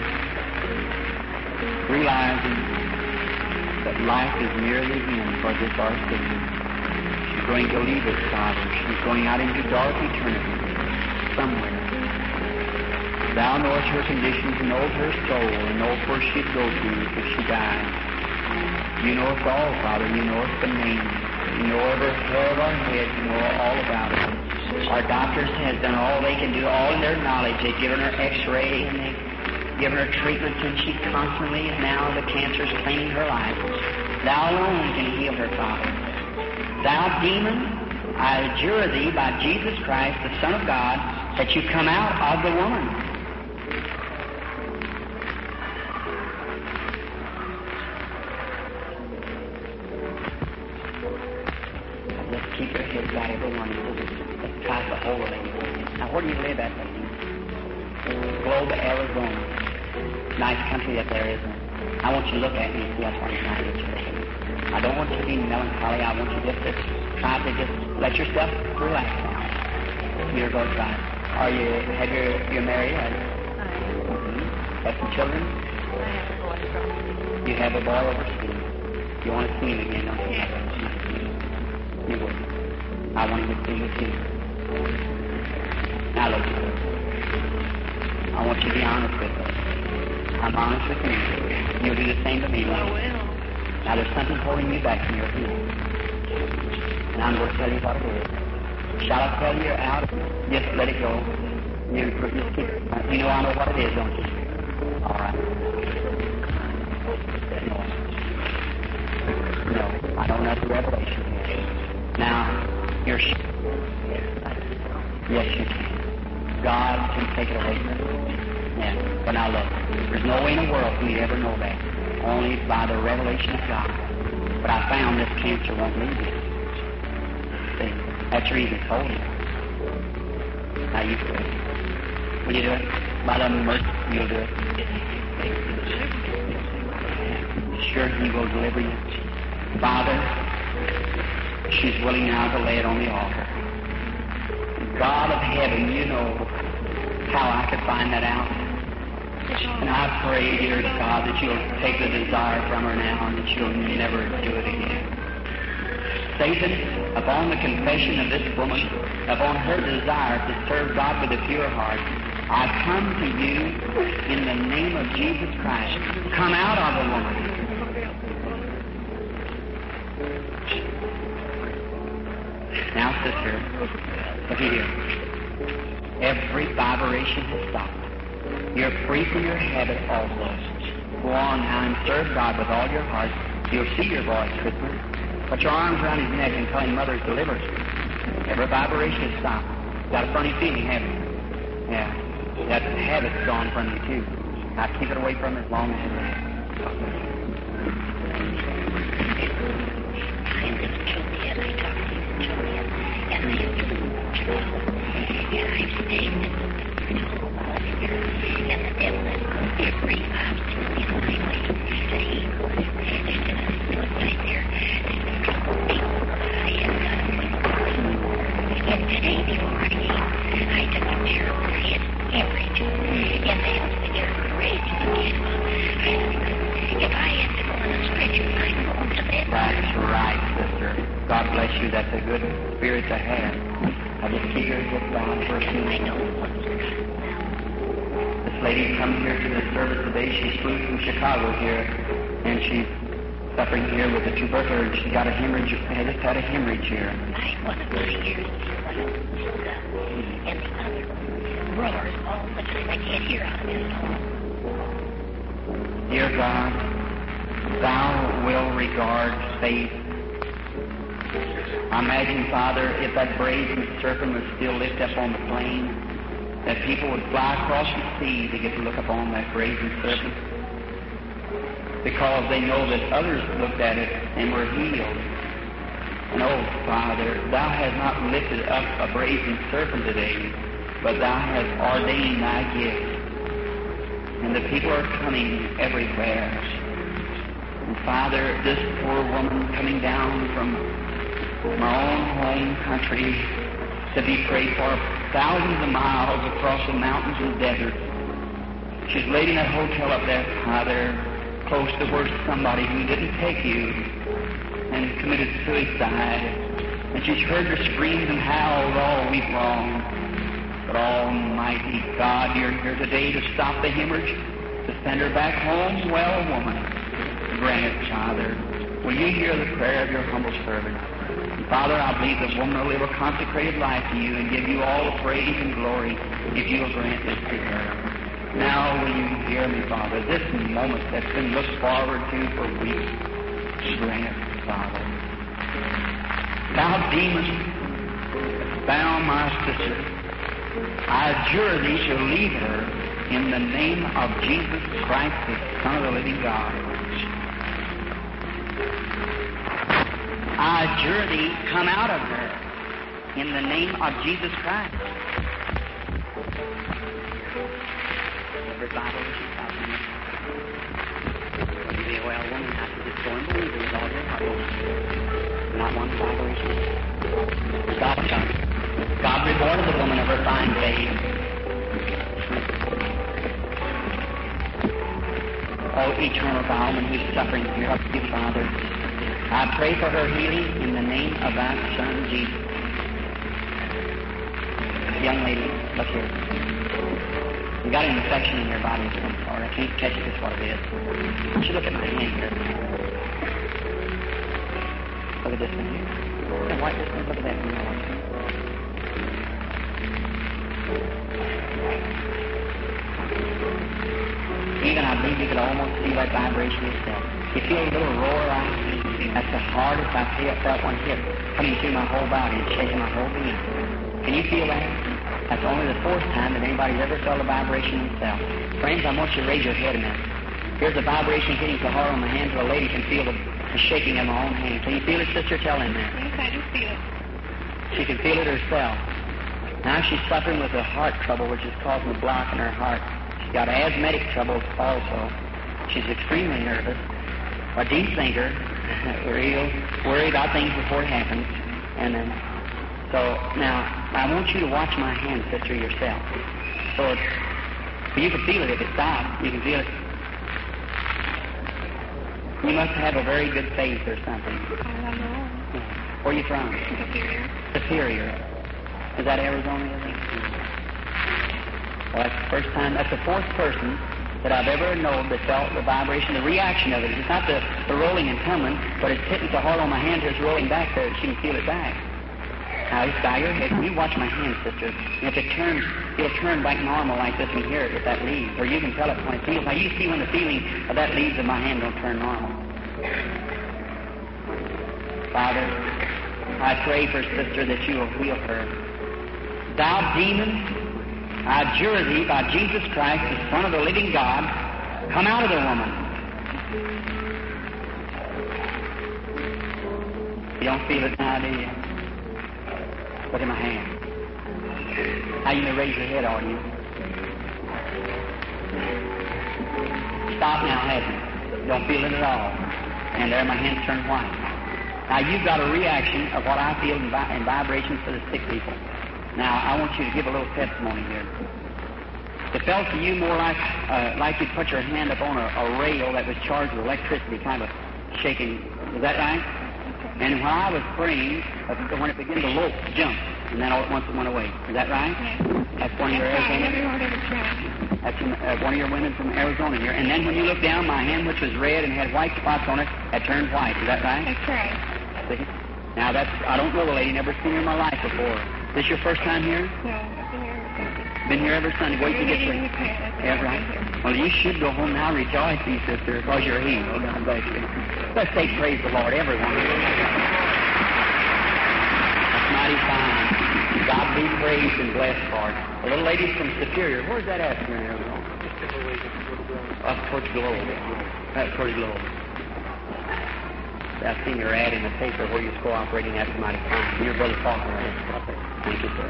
realizing that life is near the end for this our sister. She's going to leave us, Father. She's going out into dark eternity somewhere. Thou knowest her conditions, and knowest her soul, and knowest where she'd go to if she died. You know us all, Father. You know us the name. You know every hair of our head. You know all about it. Our doctors have done all they can do, all in their knowledge. They've given her x-ray, and they've given her treatments, and she constantly, and now the cancer's claiming her life. Thou alone can heal her, Father. Thou demon, I adjure thee by Jesus Christ, the Son of God, that you come out of the woman. Keep your head down, everyone. Let's try to hold her. Now, where do you live at, lady? Globe, Arizona. Nice country up there, isn't it? I want you to look at me and see how far you're trying to get you. I don't want you to be melancholy. I want you just to try to just let yourself relax now. Here goes God. Are you, have you, you're married? Are you? Mm-hmm. Have some children? I have a boy from. You have a boy overseas. You want to see him again, don't you? Yes. You would. I want him to see you too. Now look, I want you to be honest with us. I'm honest with you. You'll do the same to me, I won't you? will. Now there's something holding you back from your healing. And I'm going to tell you what it is. Shall I tell you out? Just let it go. You just keep, you know I know what it is, don't you? All right. No. No, I don't have the revelation here. Now, you're sh- yes, you can. God can take it away from you. Yeah. But now look, there's no way in the world for me to ever know that. Only by the revelation of God. But I found this cancer won't leave you. See, that's the reason it's holding you. Now you do it. Will you do it? By the mercy, you'll do it. Sure, He will deliver you. Father, she's willing now to lay it on the altar. God of heaven, you know how I could find that out. And I pray, dear God, that you'll take the desire from her now and that she'll never do it again. Satan, upon the confession of this woman, upon her desire to serve God with a pure heart, I come to you in the name of Jesus Christ. Come out of the woman. Now, sister, look here. Every vibration has stopped. You're free from your habit also. Go on now and serve God with all your heart. You'll see your boy at Christmas. Put your arms around his neck and tell him Mother's delivered. Every vibration has stopped. Got a funny feeling, haven't you? Yeah. That habit's gone from you, too. Now keep it away from it as long as you can. That's right, sister. God bless you. That's a good spirit to have. I just keep your head down for a few minutes. This lady comes here to the service today. She flew from Chicago here, and she's suffering here with a tuberculosis. She got a hemorrhage. I just had a hemorrhage here. I one of my ears and the other roars all the time. I can't hear out of this. Dear God, Thou will regard faith. I imagine, Father, if that brazen serpent was still lit up on the plain, that people would fly across the sea to get to look upon that brazen serpent, because they know that others looked at it and were healed. And oh, Father, Thou hast not lifted up a brazen serpent today, but Thou hast ordained Thy gift. And the people are coming everywhere. And Father, this poor woman coming down from my own home country to be prayed for thousands of miles across the mountains and deserts. She's laid in that hotel up there, Father, close to where somebody who didn't take you and committed suicide. And she's heard the screams and howls all week long. But Almighty God, You're here today to stop the hemorrhage, to send her back home well, woman. Grant it, Father. Will You hear the prayer of Your humble servant? And Father, I believe this woman will live a consecrated life to You and give You all the praise and glory if You will grant this to her. Now will You hear me, Father? This moment that's been looked forward to for weeks, grant it, Father. Thou demon, thou my sister, I adjure Thee to leave her in the name of Jesus Christ, the Son of the living God. I adjure Thee, come out of her in the name of Jesus Christ. Every Bible that she's got in it. You be a well woman, I can just go and believe with all your heart. Not one vibration. God, God. God rewarded the woman of her fine faith. Oh, eternal God, when who's suffering here, help You, Father. I pray for her healing in the name of Thy Son, Jesus. Young lady, look here. You got an infection in your body of some sort. I can't catch it, that's what it is. Why don't you look at my hand here? Look at this one here. Look at this one. Look at that one. Even I believe you could almost see that vibration yourself. You feel a little roar right? That's the hardest I feel, felt one hit coming through my whole body and shaking my whole being. Can you feel that? That's only the fourth time that anybody's ever felt a vibration themselves. Friends, I want you to raise your head a minute. Here's a vibration hitting so hard on my hand so a lady can feel the, the shaking of my own hand. Can you feel it, sister? Tell him that. Yes, I do feel it. She can feel it herself. Now she's suffering with a heart trouble, which is causing a block in her heart. She's got asthmatic troubles also. She's extremely nervous, a deep thinker, real worried about things before it happens. And then, so now I want you to watch my hand, sister, yourself. So it's, you can feel it if it stops. You can feel it. You must have a very good faith or something. I don't know. Where are you from? Superior. Superior. Is that Arizona? Well, that's the first time. That's the fourth person that I've ever known that felt the vibration, the reaction of it. It's not the, the rolling and tumbling, but it's hitting so hard on my hand here, it's rolling back there, she can feel it back. Now, just bow your head. You watch my hand, sister. And if it turns, it'll turn back normal like this and hear it if that leaves. Or you can tell it when it feels. Now, you see when the feeling of that leaves in my hand don't turn normal. Father, I pray for sister that you will heal her. Thou demon, I adjure Thee by Jesus Christ, the Son of the living God, come out of the woman. You don't feel it now, do you? Look at my hand. Now you may raise your head, all you. Stop now, hasn't it? Don't feel it at all. And there my hands turn white. Now you've got a reaction of what I feel in, vi- in vibrations for the sick people. Now, I want you to give a little testimony here. It felt to you more like uh, like you'd put your hand up on a, a rail that was charged with electricity, kind of shaking. Is that right? Okay. And when I was praying, uh, when it began to lope, jump, and then all at once it went away. Is that right? Yes. That's one of your Arizona. That's from, uh, one of your women from Arizona here. And then when you look down, my hand, which was red and had white spots on it, had turned white. Is that right? That's right. See? Now that's I don't know the lady. Never seen her in my life before. This your first time here? No, I've been here every Sunday. Been here every Sunday. Wait till you get Every through. day in the Yeah, right. Well, you should go home now, rejoice, you sister, because you're healed. God bless you. Let's say praise the Lord, everyone. That's mighty fine. God be praised and blessed for it. The little lady's from Superior. Where's that at here in Arizona? Up towards Globe. That's towards Globe. I've seen your ad in the paper where you're cooperating after mighty time. You're Brother Faulkner, right? Thank you, sir.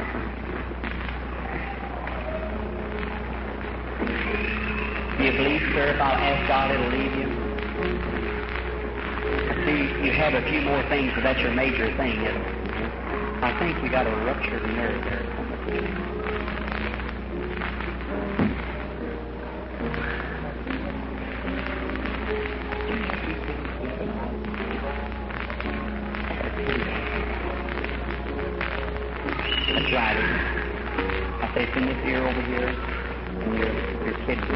Do you believe, sir, if I'll ask God, it'll leave you? See, you have a few more things, but that's your major thing, isn't it? I think you got a ruptured nerve there. That's right, isn't it? I say it's in this ear over here, and your, your kidney.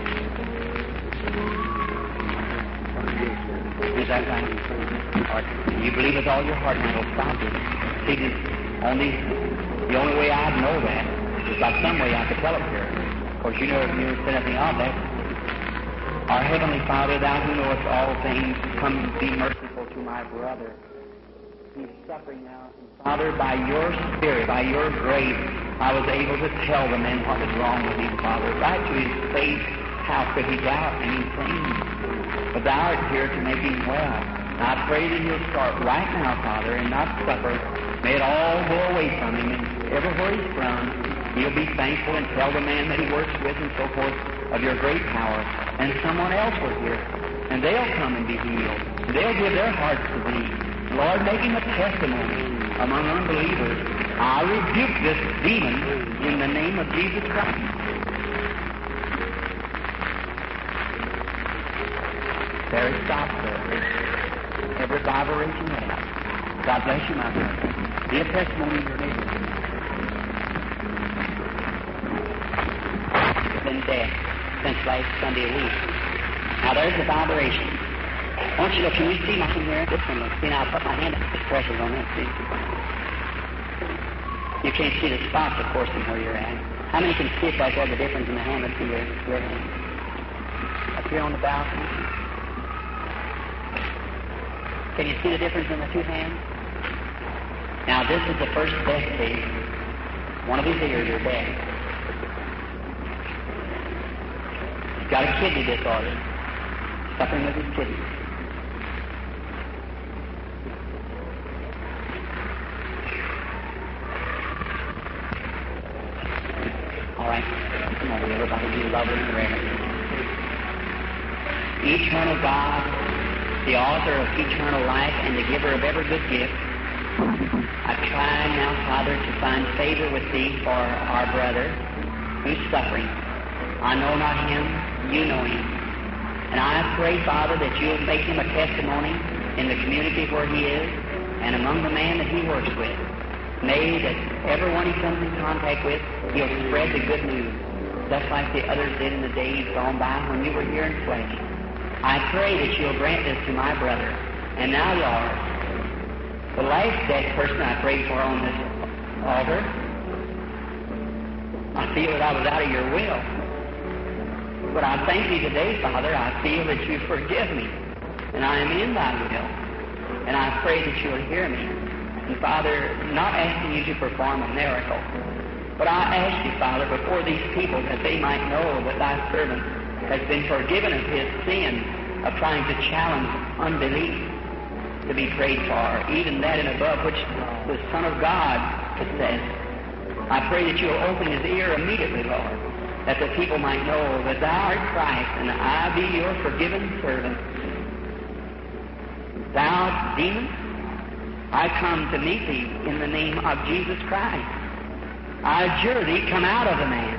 Is that right? You believe with all your heart, and it'll stop you. See, this, only, the only way I'd know that is by some way I could tell it here. Of course, you know, you said nothing of that. Our Heavenly Father, Thou who knowest all things, come and be merciful to my brother. He's suffering now. Father, by your Spirit, by your grace, I was able to tell the man what was wrong with him, Father. Right to his face, how could he doubt anything? But Thou art here to make him well. And I pray that he'll start right now, Father, and not suffer. May it all go away from him, and everywhere he's from, he'll be thankful and tell the man that he works with and so forth of your great power. And someone else will hear, and they'll come and be healed. They'll give their hearts to Thee. Lord, make him a testimony among unbelievers. I rebuke this demon in the name of Jesus Christ. There it stops there. Every vibration you have. God bless you, my brother. Be a testimony to your neighbor. Been dead since last Sunday a week. Now there's the vibration. I want you to look. Can you see my hand here? This one, look. See, now I put my hand up. This pressure's on that. See? You can't see the spots, of course, in where you're at. How many can see it like what the difference in the hand that's in your, your hand? Up here on the balcony. Can you see the difference in the two hands? Now, this is the first death case. One of his ears are dead. He's got a kidney disorder. Suffering with his kidney. All right. Come on, everybody. Be loving and reverent. Eternal God, the author of eternal life and the giver of every good gift, I try now, Father, to find favor with Thee for our brother who's suffering. I know not him, You know him. And I pray, Father, that You'll make him a testimony in the community where he is and among the man that he works with. May that everyone he comes in contact with, he'll spread the good news, just like the others did in the days gone by when You were here in flesh. I pray that You'll grant this to my brother. And now, Lord, the last dead person I prayed for on this altar, I feel that I was out of Your will. But I thank Thee today, Father, I feel that You forgive me, and I am in Thy will. And I pray that You'll hear me. And, Father, not asking You to perform a miracle, but I ask You, Father, before these people, that they might know that Thy servant has been forgiven of his sin of trying to challenge unbelief to be prayed for, even that and above which the Son of God says. I pray that You'll open his ear immediately, Lord, that the people might know that Thou art Christ and I be Your forgiven servant. Thou demon, I come to meet Thee in the name of Jesus Christ. I adjure Thee, come out of the man.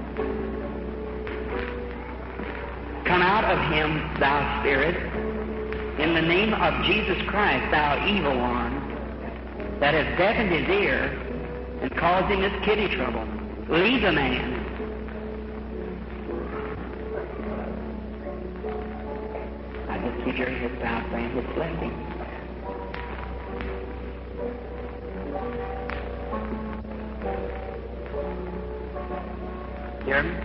Come out of him, Thou Spirit, in the name of Jesus Christ, Thou evil one, that has deafened his ear and caused him this kidney trouble. Leave the man. I just keep your head bowed, friend, with blessing. Hear me?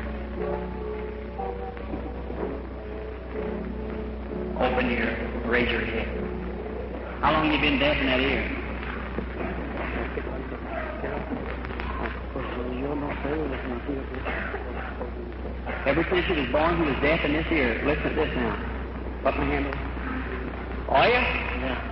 Open your, raise your head. How long have you been deaf in that ear? Ever since he was born, he was deaf in this ear. Listen to this now. Put my hand over. Are you? Yeah.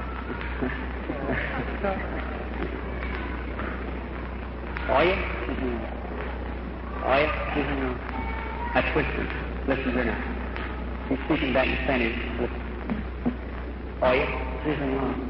Are you? Mm-hmm. Are you? Mm-hmm. That's Whitford. Listen here now. He's speaking back in Spanish. Listen. Are you? Mm-hmm.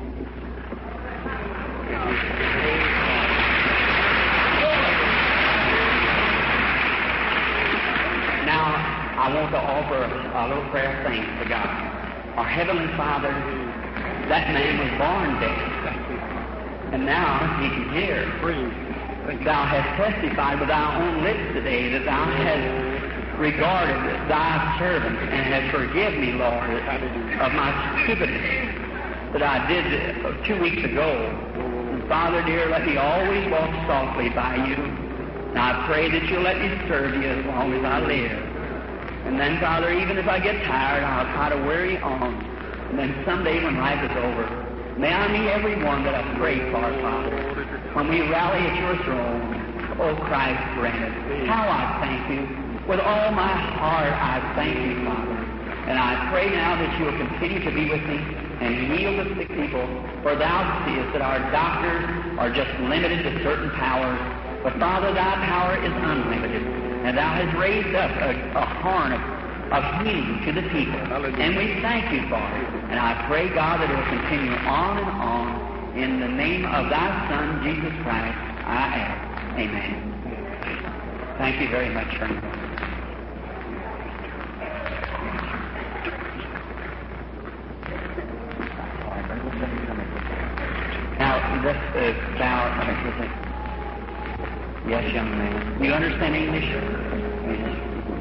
Now, I want to offer a little prayer of thanks to God. Our Heavenly Father, that man was born dead, and now he can hear. Thou hast testified with thy own lips today that thou hast regarded thy servant and hast forgiven me, Lord, of my stupidness that I did two weeks ago. And Father dear, let me always walk softly by you. And I pray that you'll let me serve you as long as I live. And then, Father, even if I get tired, I'll try to weary on. And then someday when life is over, may I meet every one that I've prayed for, Father. When we rally at your throne, oh Christ, grant it. How I thank you. With all my heart, I thank you, Father. And I pray now that you will continue to be with me and heal the sick people. For thou seest that our doctors are just limited to certain powers. But Father, thy power is unlimited. And thou hast raised up a, a horn of, of healing to the people. Hallelujah. And we thank you for it. And I pray, God, that it will continue on and on. In the name of thy Son, Jesus Christ, I ask. Amen. Thank you very much, Sherman. Now, this is about... Yes, young man. You understand English? Yes.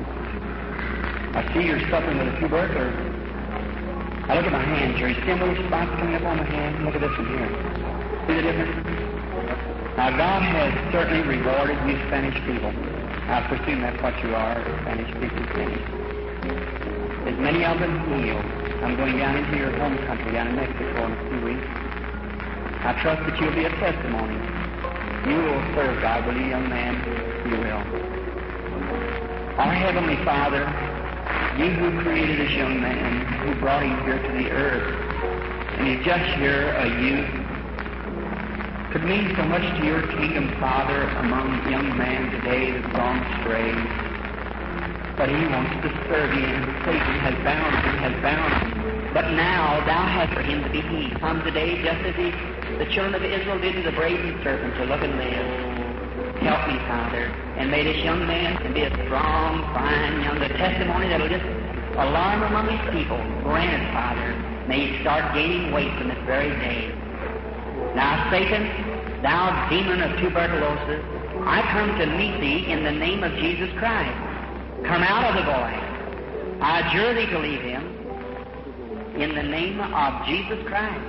I see you're suffering with a tuberculosis. I look at my hands. There are similar spots coming up on my hand. Look at this one here. See the difference? Now, God has certainly rewarded you Spanish people. I presume that's what you are, Spanish people, Spanish. There's many of them healed. I'm going down into your home country, down in Mexico in a few weeks. I trust that you'll be a testimony. You will serve God, will you, young man? You will. Our Heavenly Father, you who created this young man, who brought him here to the earth, and he's just here, a youth, could mean so much to your kingdom, Father, among young men today that's gone astray. But he wants to serve you, and Satan has bound him, has bound him. But now thou hast for him to be he. Come today, just as he, the children of Israel did to the brazen serpent, to look and live. Help me, Father, and may this young man can be a strong, fine, young, a testimony that will just alarm among his people. Grant it, Father. May he start gaining weight from this very day. Now, Satan, thou demon of tuberculosis, I come to meet thee in the name of Jesus Christ. Come out of the boy. I adjure thee to leave him in the name of Jesus Christ.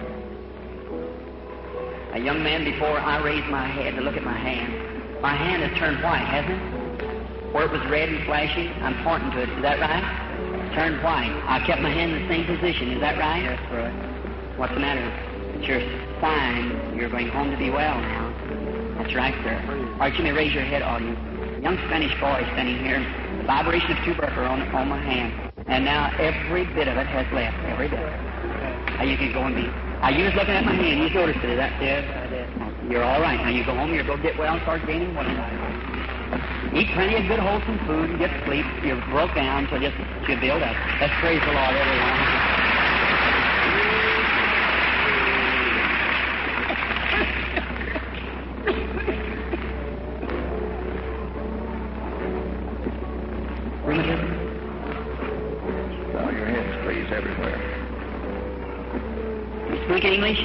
A young man, before I raised my head to look at my hand, my hand has turned white, hasn't it? Where it was red and flashy, I'm pointing to it. Is that right? Turned white. I kept my hand in the same position. Is that right? That's right. What's the matter? It's your sign. You're going home to be well now. That's right, sir. All right, you may raise your head, all you. Young Spanish boy standing here. The vibration of tuberculosis on, on my hand. And now every bit of it has left. Every bit. Now you can go and be... Now you was looking at my hand. You noticed it. Is that it? I did. You're all right. Now you go home. You'll go get well and start gaining weight. Eat plenty of good wholesome food and get sleep. You're broke down, so just you build up. Let's praise the Lord, everyone. Rheumatism? Bow your heads, please, everywhere. You speak English?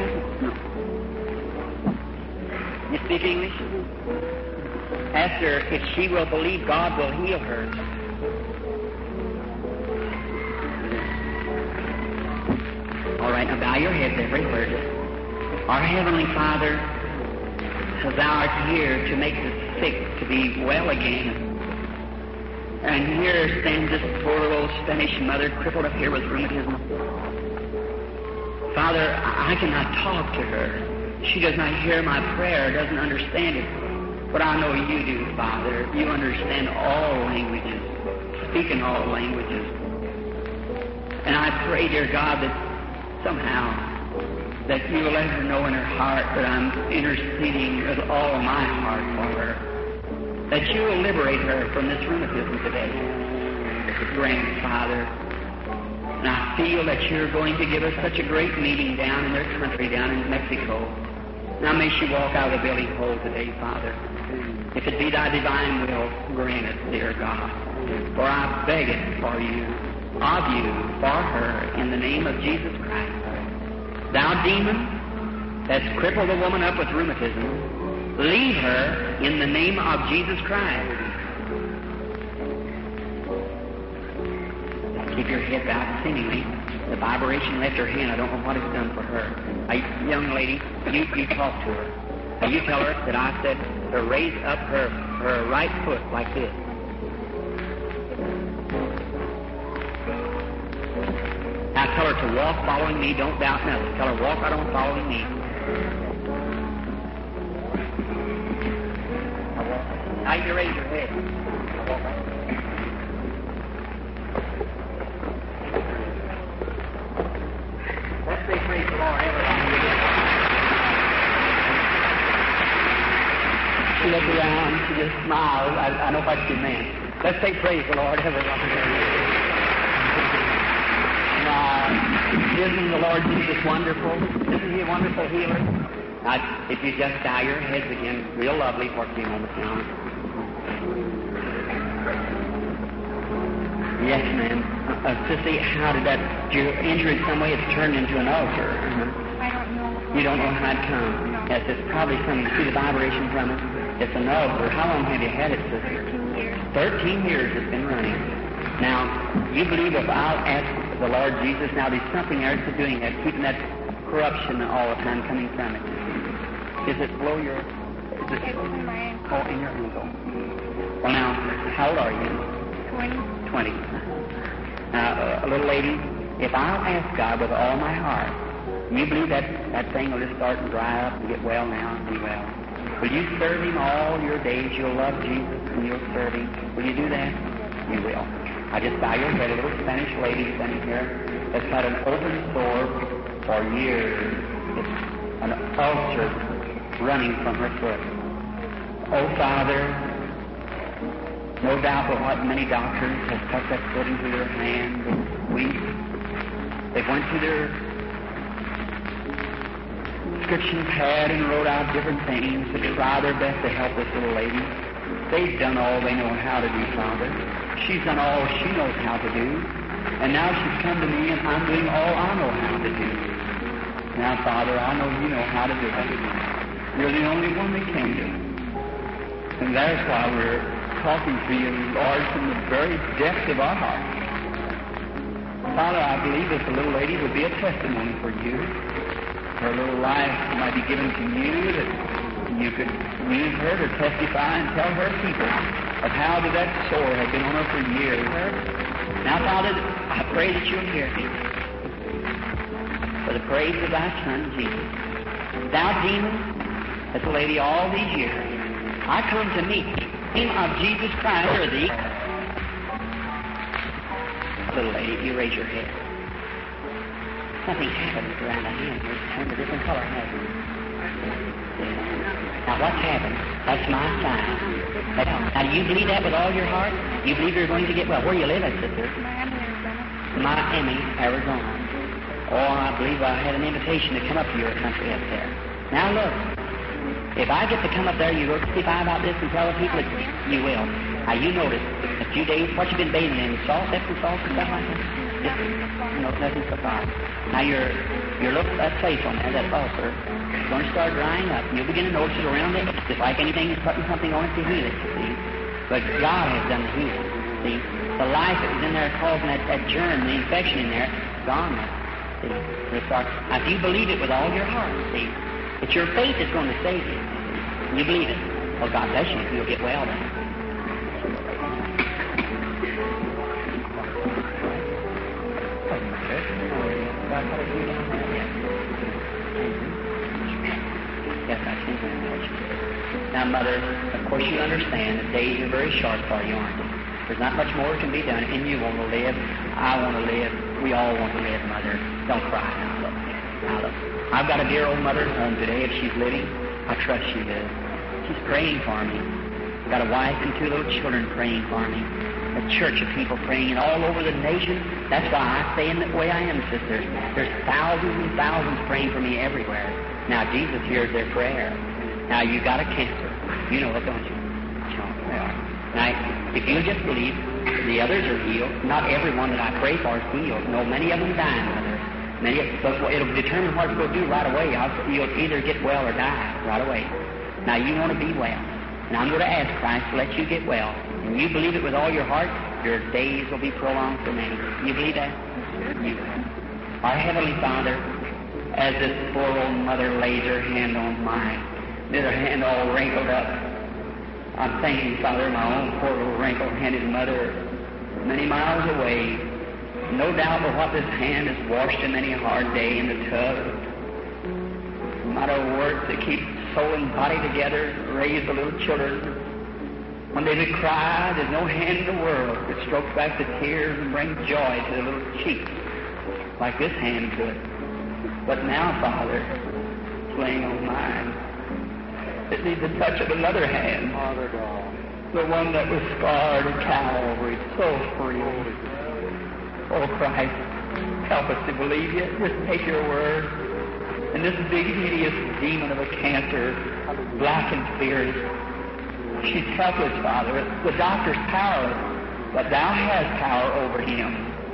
You speak English? Ask her if she will believe God will heal her. All right, now bow your heads everywhere. Our Heavenly Father, thou art here to make the sick to be well again. And here stands this poor little Spanish mother, crippled up here with rheumatism. Father, I cannot talk to her. She does not hear my prayer, doesn't understand it. But I know you do, Father. You understand all languages, speak in all languages. And I pray, dear God, that somehow that you will let her know in her heart that I'm interceding with all my heart for her. That you will liberate her from this rheumatism today. Grandfather, and I feel that you're going to give us such a great meeting down in their country, down in Mexico. Now may she walk out of the belly hole today, Father. If it be thy divine will, grant it, dear God. For I beg it for you, of you, for her, in the name of Jesus Christ. Thou demon that's crippled the woman up with rheumatism, leave her in the name of Jesus Christ. Keep your head bowed seemingly. The vibration left her hand. I don't know what it's done for her. A young lady, you, you talk to her. And you tell her that I said to raise up her, her right foot like this. Now tell her to walk following me. Don't doubt nothing. Tell her walk right on following me. Now you can raise your head. Let's say praise the Lord. She looked around. She just smiled. I, I know what she meant. Let's say praise the Lord, everyone. Now, isn't the Lord Jesus wonderful? Isn't He a wonderful healer? Now, if you just bow your heads again, real lovely for a few moments now. Yes, ma'am. Uh, to see how did that, your injury in some way, it's turned into an ulcer. Uh-huh. I don't know. You don't know how it comes? No. Yes, it's probably something. See the vibration from it? It's an ulcer. How long have you had it, sister? Thirteen years. Thirteen years it's been running. Now, you believe if I'll ask the Lord Jesus, now there's something there that's doing that, keeping that corruption all the time coming from it. Is it below your... Is it, It's in my ankle. oh, in your ankle. Well, now, how old are you? Twenty. Twenty. Now, uh, a little lady, if I'll ask God with all my heart, you believe that that thing will just start to dry up and get well now and be well. Will you serve Him all your days? You'll love Jesus and you'll serve Him. Will you do that? You will. I just bow your head. A little Spanish lady standing here has had an open sore for years. It's an ulcer running from her foot. Oh, Father, no doubt but what many doctors have tucked that foot into their hand and weep. They went to their prescription pad and wrote out different things to try their best to help this little lady. They've done all they know how to do, Father. She's done all she knows how to do. And now she's come to me and I'm doing all I know how to do. Now, Father, I know you know how to do it. You're the only one that can do it. And that's why we're talking to you, Lord, from the very depth of our heart. Father, I believe this little lady would be a testimony for you. Her little life might be given to you, that you could use her to testify and tell her people of how that sore had been on her for years. Now, Father, I pray that you'll hear me. For the praise of thy Son, Jesus. Thou demon, that's a lady all these years, I come to meet thee. In the name of Jesus Christ, or thee. Little lady, you raise your head. Something happened around the hand. It's turned a different color, hasn't it? Now, what's happened? That's my sign. Now, do you believe that with all your heart? You believe you're going to get well? Where you live at, sister? Miami, Arizona. Miami, Arizona. Oh, I believe I had an invitation to come up to your country up there. Now, look. If I get to come up there, you will testify about this and tell the people that you will. Now, you notice, a few days, what you've been bathing in, salt, Epsom salt, and stuff like that? Just, no, nothing so far. Now, your your little that place on there, that ulcer, is going to start drying up. You'll begin to notice it around it, just like anything that's putting something on it to heal it, you see. But God has done the healing, see. The life that was in there causing that, that germ, the infection in there, is gone now. See, it'll start. Now, if you believe it with all your heart, see, it's your faith that's going to save you. You believe it. Well, God bless you. You'll get well then. Yes, I see that. Now, Mother, of course you understand that days are very short for you, aren't they? There's not much more can be done, and you want to live. I want to live. We all want to live, Mother. Don't cry now, look. Now, look. I've got a dear old mother at home today. If she's living, I trust she is. She's praying for me. I've got a wife and two little children praying for me. A church of people praying, and all over the nation. That's why I stay in the way I am, sisters. There's thousands and thousands praying for me everywhere. Now, Jesus hears their prayer. Now, you got a cancer. You know it, don't you? Well, now, if you just believe, the others are healed. Not everyone that I pray for is healed. No, many of them dying, Mother. Many of, but it'll determine what it's going to do right away. I'll, you'll either get well or die right away. Now, you want to be well. And I'm going to ask Christ to let you get well. And you believe it with all your heart, your days will be prolonged for many. You believe that? You. Our Heavenly Father, as this poor old mother lays her hand on mine, with her hand all wrinkled up, I'm thanking, Father, my own poor little wrinkled-handed mother, many miles away. No doubt but what this hand has washed in many a hard day in the tub. Not a word to keep soul and body together, raise the little children. When they would cry, there's no hand in the world that strokes back the tears and brings joy to the little cheeks like this hand could. But now, Father, it's laying on mine. It needs the touch of another hand. Father God. The one that was scarred at Calvary, so free. Oh, Christ, help us to believe you. Just take your word. And this big, hideous demon of a cancer, black and fierce, she's helpless, Father. The doctor's powerless, but Thou hast power over him.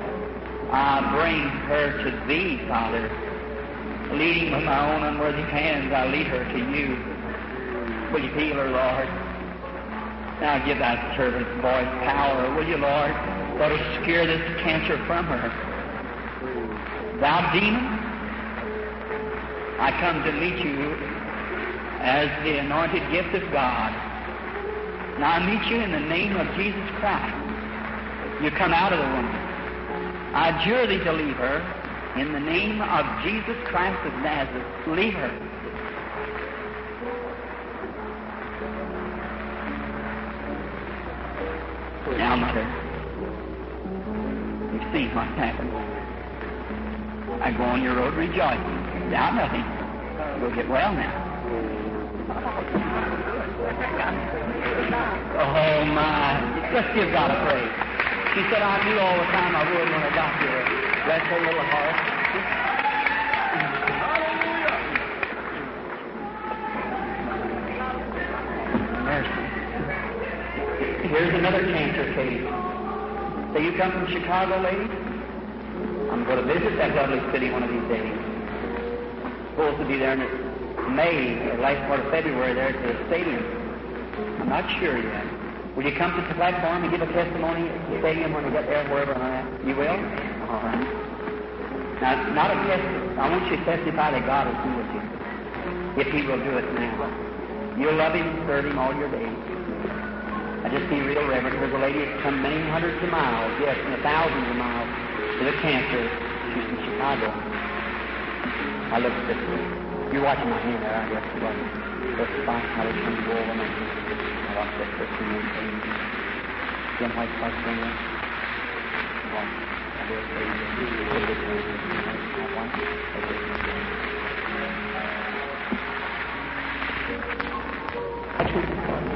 I bring her to Thee, Father. Leading with my own unworthy hands, I lead her to You. Will You heal her, Lord? Now give Thy servant's voice power, will You, Lord? Let us scare this cancer from her. Thou demon, I come to meet You as the anointed gift of God. Now I meet You in the name of Jesus Christ. You come out of the woman. I adjure Thee to leave her in the name of Jesus Christ of Nazareth. Leave her. Now, Mother, you've seen what's happened. I go on your road rejoicing. Doubt nothing. You'll get well now. Oh, my. Let's give God a praise. She said, I knew all the time I would when I got here. Bless her little heart. Mercy. Here's another cancer case. So you come from Chicago, lady? I'm going to visit that lovely city one of these days. Supposed to be there in May or last part of February there at the stadium. I'm not sure yet. Will you come to the platform and give a testimony at the stadium when you get there, wherever I'm at? You will? All right. Now, not a test. I want you to testify that God will do with you, if He will do it now. You'll love Him and serve Him all your days. I just be real reverent. There's a lady that's come many hundreds of miles, yes, and thousands of miles to the cancer. She's from Chicago. I look at this. You're watching my hand there, I guess. That's the spot how they come to go over me. I watch that first thing and thing. Jim White Park thing there. One. I do it for you. Put it this way. One. That's what it's called.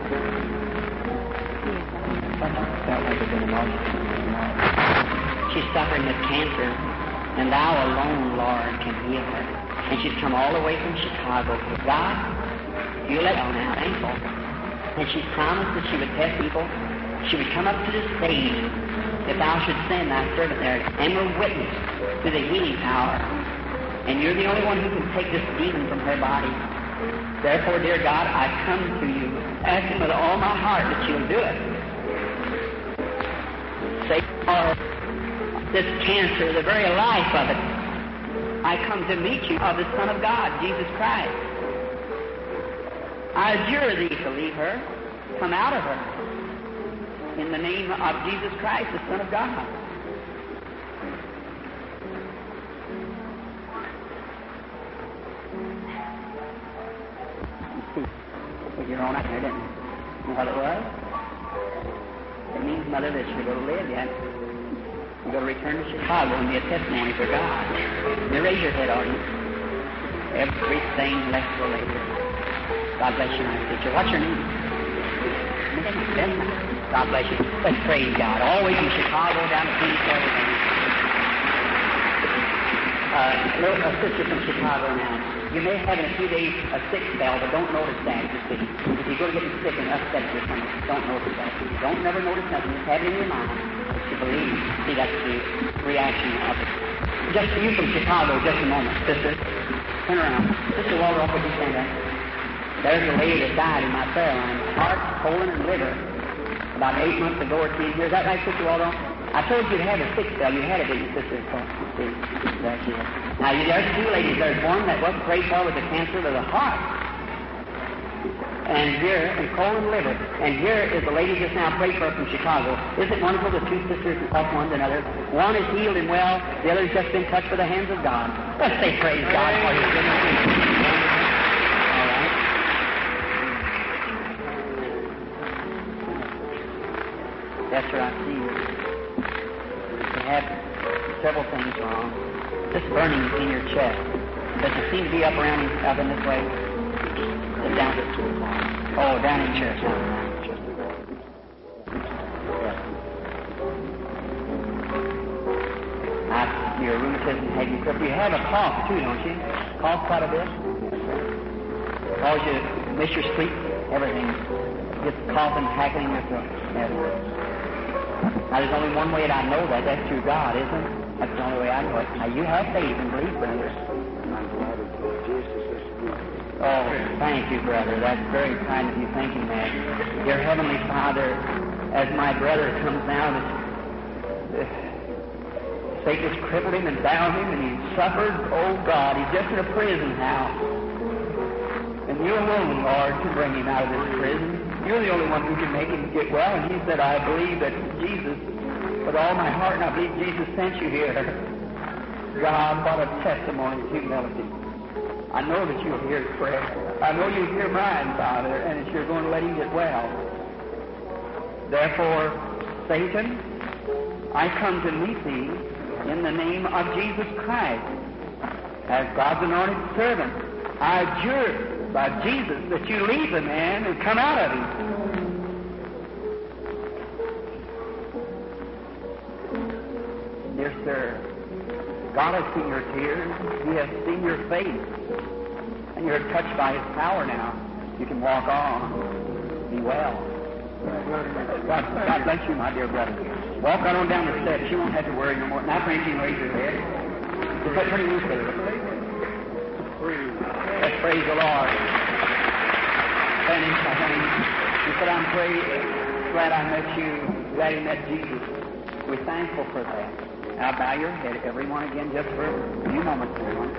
Felt like it's been emotional. She's suffering with cancer, and Thou alone, Lord, can heal her. And she's come all the way from Chicago. God, You let her now, thankful. And she's promised that she would tell people. She would come up to the stadium if Thou should send Thy servant there, and will witness to the healing power. And You're the only one who can take this demon from her body. Therefore, dear God, I come to You, asking with all my heart that You'll do it. Save for this cancer, the very life of it. I come to meet You of the Son of God, Jesus Christ. I adjure Thee to leave her, come out of her, in the name of Jesus Christ, the Son of God. Put your own out there, didn't you? You know what it was? means, Mother, that you're going to live yet. You're going to return to Chicago and be a testimony for God. You raise your head, are you? Everything left for later. God bless you, my sister. What's your name? God bless you. Let's praise God. Always in Chicago, down to Phoenix, everything. Uh, little, a sister from Chicago now. You may have in a few days a sick spell, but don't notice that, you see. If you go to get sick and upset with something, don't notice that. Don't never notice nothing. Just have it in your mind that you believe. See, that's the reaction of it. Just for you from Chicago, just a moment. Sister, turn around. Sister Waldrop, would you stand up? There's a lady that died in my prayer line. Heart, colon, and liver. About eight months ago or two years. Is that right, Sister Waldrop? I told you to have a sick spell. You had it, didn't you, Sister? See, there she is. Now, there's two ladies. There's one that was prayed for with the cancer of the heart. And here, and colon, liver. And here is the lady just now prayed for from Chicago. Isn't it wonderful, the two sisters who talk one to another? One is healed and well. The other has just been touched with the hands of God. Let's say praise God for His goodness. All right. That's what I see. You have several things wrong. This burning in your chest. Does it seem to be up around up in this way? It's down to two o'clock. Oh, down in chest. Down in chest. Yeah. I, your rheumatism had you crippled. You have a cough too, don't you? Cough quite a bit. Cause you miss your sleep. Everything gets coughing, hackling your throat. Now, there's only one way that I know that. That's through God, isn't it? That's the only way I know it. Now, you have faith and believe, brother. Oh, thank you, brother. That's very kind of you thinking that. Your Heavenly Father, as my brother comes down, Satan's crippled him and bound him, and he suffered. Oh, God, he's just in a prison house. And you alone, Lord, can bring him out of this prison. You're the only one who can make him get well. And he said, I believe that Jesus, with all my heart, and I believe Jesus sent you here. God, what a testimony of humility. I know that you'll hear his prayer. I know you'll hear mine, Father, and that you're going to let him get well. Therefore, Satan, I come to meet thee in the name of Jesus Christ. As God's anointed servant, I adjure by Jesus that you leave the man and come out of him. Dear sir, God has seen your tears. He has seen your faith. And you're touched by His power now. You can walk on. Be well. God, God bless you, my dear brother. Walk right on down the steps. You won't have to worry no more. Now, friends, you can raise your head. Just let pretty loose there. Let's praise the Lord. Fanny, you said, I'm praying, glad I met you, glad you met Jesus. We're thankful for that. Now bow your head, everyone, again, just for a few moments.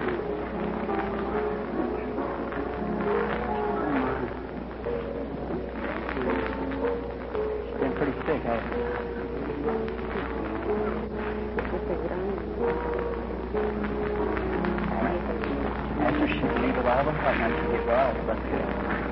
She's been pretty sick, hasn't she? After she leave with all the heart, now she get well. That's good.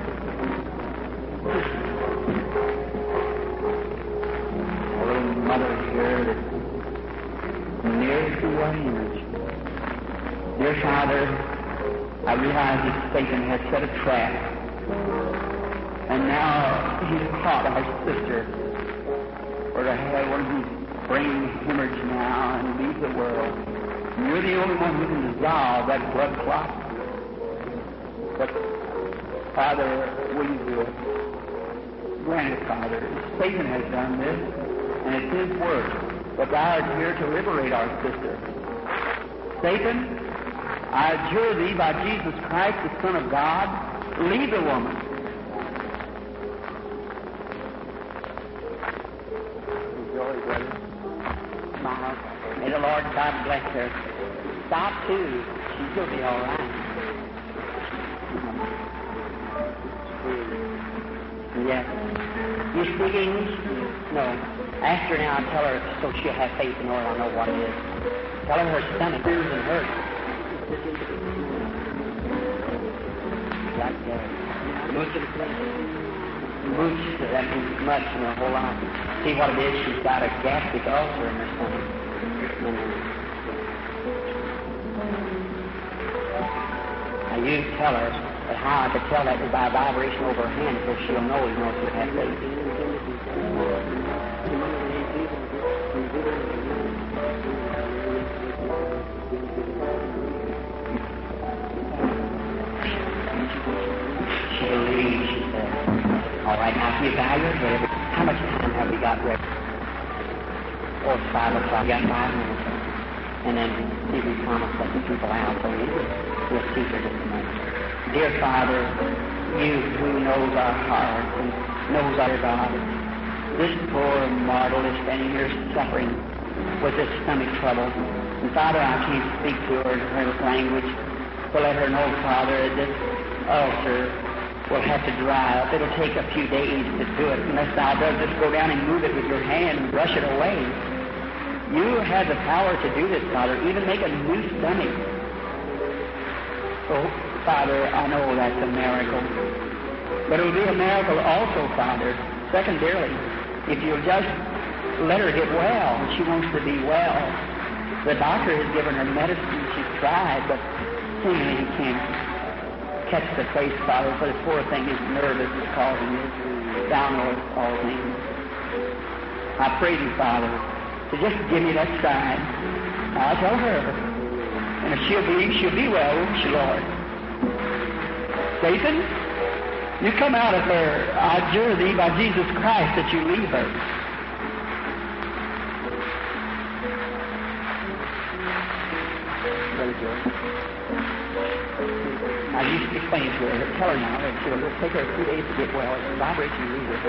A little mother here that's near to your image. Dear Father, I realize that Satan has set a trap. And now he's caught our sister. We're to have one of these brain hemorrhage now and leave the world. And you're the only one who can dissolve that blood clot. But, Father, will you do it? Grant it, Father. Satan has done this, and it's his work. But thou art here to liberate our sister. Satan, I adjure thee by Jesus Christ, the Son of God, leave the woman. Joy, brother. Smile. May the Lord God bless her. Stop, too. She will be all right. Yes. You speak English? No. Ask her now and tell her so she'll have faith in her and I'll know what it is. Tell her her stomach moves and hurts. Like that. Much. Much. That means much in her whole life. See what it is? She's got a gastric ulcer in her stomach. And, uh, now you tell her, but how I could tell that is by a vibration over her hand, so she'll know, you know, she'll have faith. She believes, she said. All right, now if you bow your head, how much time have we got ready? Oh, it's five o'clock. We got five minutes. And then see if we promise let the people out, so we we'll see for just a moment. Dear Father, you who knows our hearts and knows our God, this poor mortal is standing here suffering with this stomach trouble. And Father, I can't speak to her in her language to let her know, Father, that this ulcer will have to dry up. It'll take a few days to do it, unless thou does just go down and move it with your hand and brush it away. You have the power to do this, Father, even make a new stomach. Oh, Father, I know that's a miracle. But it will be a miracle also, Father, secondarily, if you'll just let her get well. She wants to be well. The doctor has given her medicine. She's tried, but seemingly he can't catch the face, Father, for this poor thing is nervous, is causing it. Downward all things. I pray thee, Father, to just give me that sign. I'll tell her. And if she'll believe, she'll be well, won't she, Lord? Satan, you come out of her. I adjure thee by Jesus Christ that you leave her. Brother George. Now, you explain it to her. Tell her now that she'll just take her a few days to get well. It's vibration, leave her.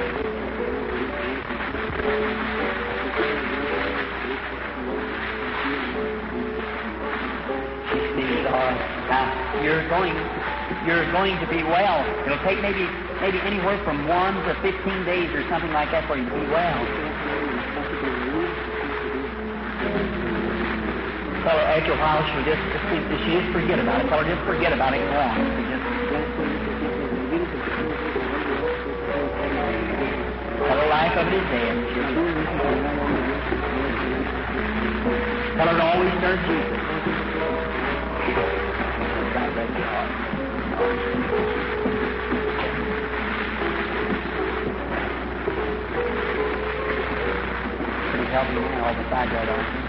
She sees, all right. Now, you're going, you're going to be well. It'll take maybe, maybe anywhere from one to fifteen days or something like that for you to be well. Tell her after a while she'll just, she just forget about it. Tell her just forget about it and go on. Just, tell her life of it is dead. Tell her to always serve Jesus. Can you help me now all beside that, don't you?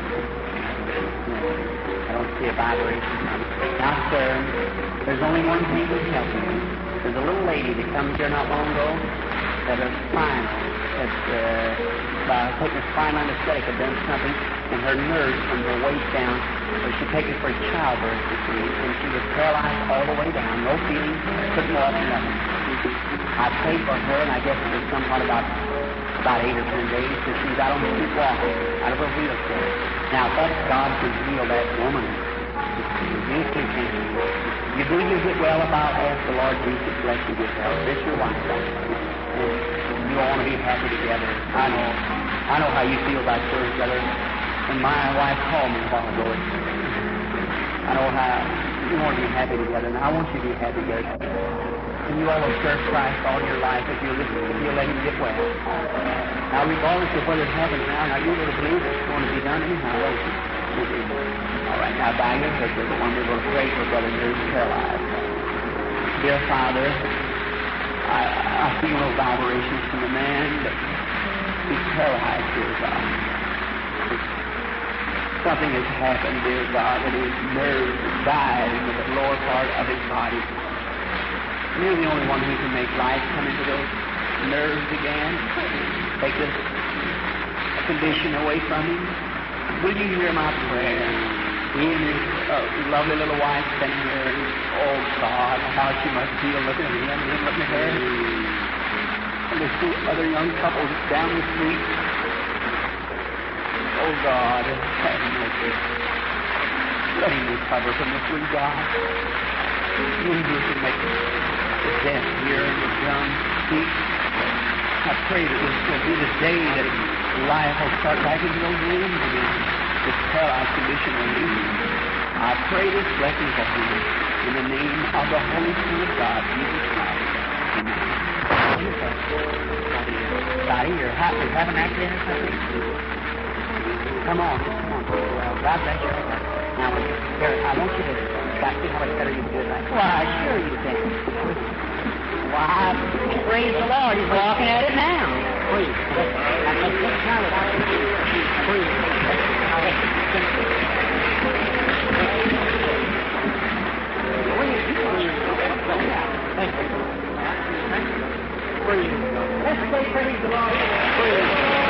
I don't see a vibration. Now, sir, there's only one thing that's helping you. There's a little lady that comes here not long ago that her spine, that's, uh, by taking a spinal anesthetic, had done something, and her nerves from her waist down, so she takes it for childbirth, you see, and she was paralyzed all the way down, no feeling, couldn't walk, nothing. I prayed for her, and I guess it was somewhat about about eight or ten days, so she's out on the street walking, out of her wheelchair. Now, if that's God can heal that woman, you too can. You believe you get well, if I'll ask the Lord Jesus to bless you get well. This your wife, and you all want to be happy together. I know. I know how you feel about yours, brother. When my wife called me a while ago, I know how you want to be happy together, and I want you to be happy together. And you all will serve Christ all your life if you'll, listen, if you'll let Him get well. Now, regardless of whether it's happening now, now you really believe it's going to be done anyhow, don't you? All right, now bow your head, brother. One we're going to pray for Brother who's paralyzed. Dear Father, I, I feel no vibrations from the man, but he's paralyzed, dear God. Something has happened, dear God, that his nerves died in the lower part of his body. You're the only one who can make life come into those nerves again. Take this condition away from him. Will you hear my prayer? He and his uh, lovely little wife standing there. Oh, God, how she must feel looking at him and him looking at her. And there's two other young couples down the street. Oh, God, have mercy. Let him recover from this, will God? Jesus will make the deaf hear and the dumb speak. I pray that this will be the day that life will start back into those rooms again. This paralyzed condition will leave. I pray this blessing for you in the name of the Holy Spirit of God, Jesus Christ. Amen. Scotty, you're ha- you have an accident or something? Come on, come on. Well, God bless you. Now, here, I want you to, Scott, see how much better you can do it like. Why, sure you can. Why, praise the Lord, he's walking at it now. Please. Now, let's just turn it out. Please. Thank you. Praise. Let's say praise the Lord. Praise.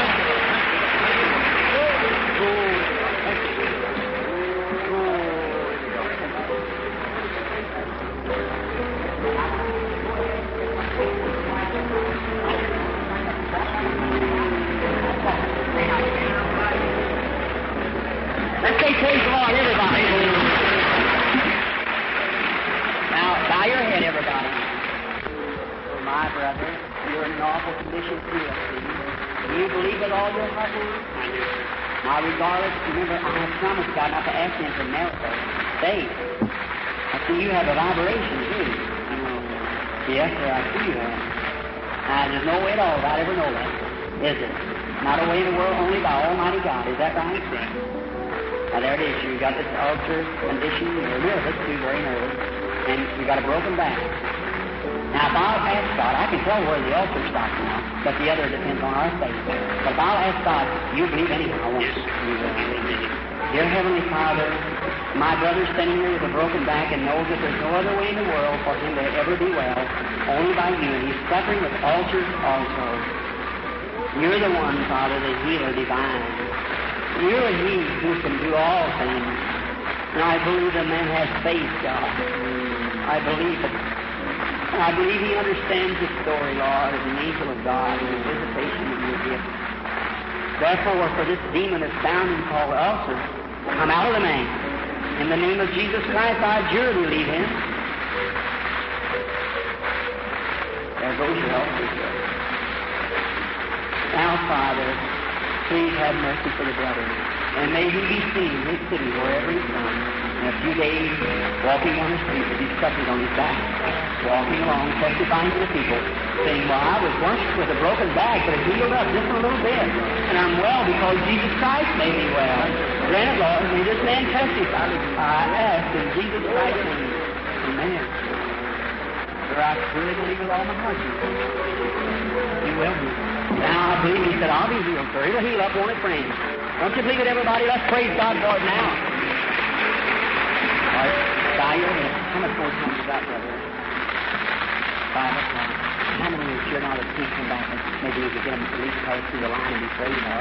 Let's say praise the Lord, everybody. Now, bow your head, everybody. Oh, my brother, you're in an awful condition too. Do you believe with all your heart now? I do. Now, regardless, remember, I have promised God not to ask Him for miracles. Faith. I see you have a vibration, too. Yes, sir, I see you have. Now, there's no way at all, I ever know that, is it? Not a way in the world, only by Almighty God. Is that right? Yes. Now, there it is. You got this ulcer condition. You're nervous, too, very nervous. And you got a broken back. Now, if I'll ask God, I can tell where the ulcer stops now, but the other depends on our faith. But if I'll ask God, you believe anyhow, won't you? You will. Dear Heavenly Father, my brother's standing here with a broken back and knows that there's no other way in the world for him to ever be well, only by you. And he's suffering with ulcers also. You're the one, Father, the healer divine. You're He who can do all things. And I believe the man has faith, God. I believe it. I believe he understands the story, Lord, as an angel of God and the visitation of your gift. Therefore, for this demon that's bound and called ulcer, come out of the man. In the name of Jesus Christ, I adjure to leave him. There goes your ulcer. Now, Father, please have mercy for the brother. And may he be seen in his city, wherever he's gone. In a few days, walking on the street as he's suffered on his back, walking along, testifying to the people, saying, well, I was once with a broken back, but it healed up just a little bit. And I'm well because Jesus Christ made me well. Granted, Lord, may this man testify. I ask in Jesus Christ's name. Amen. For I truly believe with all my heart you will. He will be. Now, I believe he said, I'll be healed, sir. He'll heal up, won't it, friends? Don't you believe it, everybody? Let's praise God for it now. All right, bow your head. How much more time you got, brother? Five o'clock. How many are sure now that can't come back and maybe we could get them at least pass through the line and be prayed for?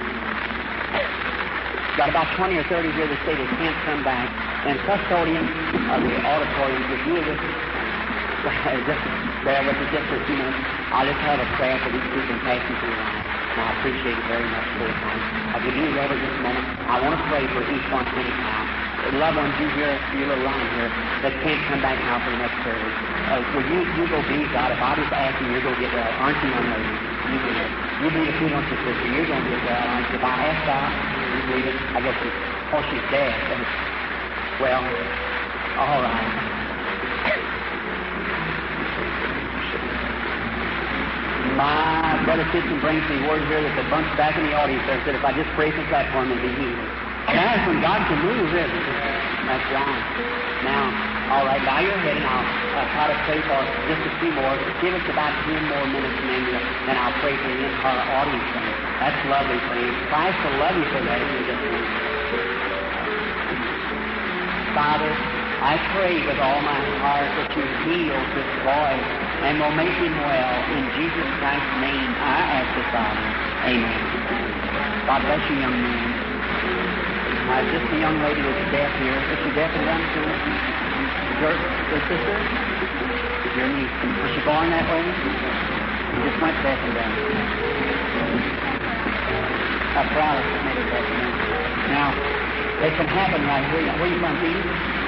Got about twenty or thirty here that say they can't come back. And custodian of the auditorium, if you will just, just bear with us just for a few minutes, I'll just have a prayer for these people passing through the line. And I appreciate it very much for your time. I'll give you over just a moment. I want to pray for each one anyhow. The loved ones you hear, your little line here, that can't come back now for the next service. Uh, will you, you go be God? If I just ask you, you're going to get well. Aren't you, young lady? You believe it. You believe if you want your sister, you're going to get well. Aren't you? If I ask God, you believe it. I guess she's, oh, she's dead. Well, all right. My brother Kitchen brings me word here that the bunch back in the audience there said if I just pray for the platform, it'll be healed. That's when God can move, isn't it? That's right. Now, all right, bow your head and I'll uh, try to pray for just a few more. Give us about ten more minutes and then, then I'll pray for the entire audience. That's lovely, friends. Christ will love you for that if you just do. Father, I pray with all my heart that you heal this boy and will make him well. In Jesus Christ's name, I ask it, Father. Amen. God bless you, young man. Uh, just a young lady that's deaf here. Is she deaf and dumb too? Your, your sister? Your niece. Was she born that way? She just went deaf and dumb. A Protestant made her deaf and dumb. Now, it can happen right here. Where you from, Pete?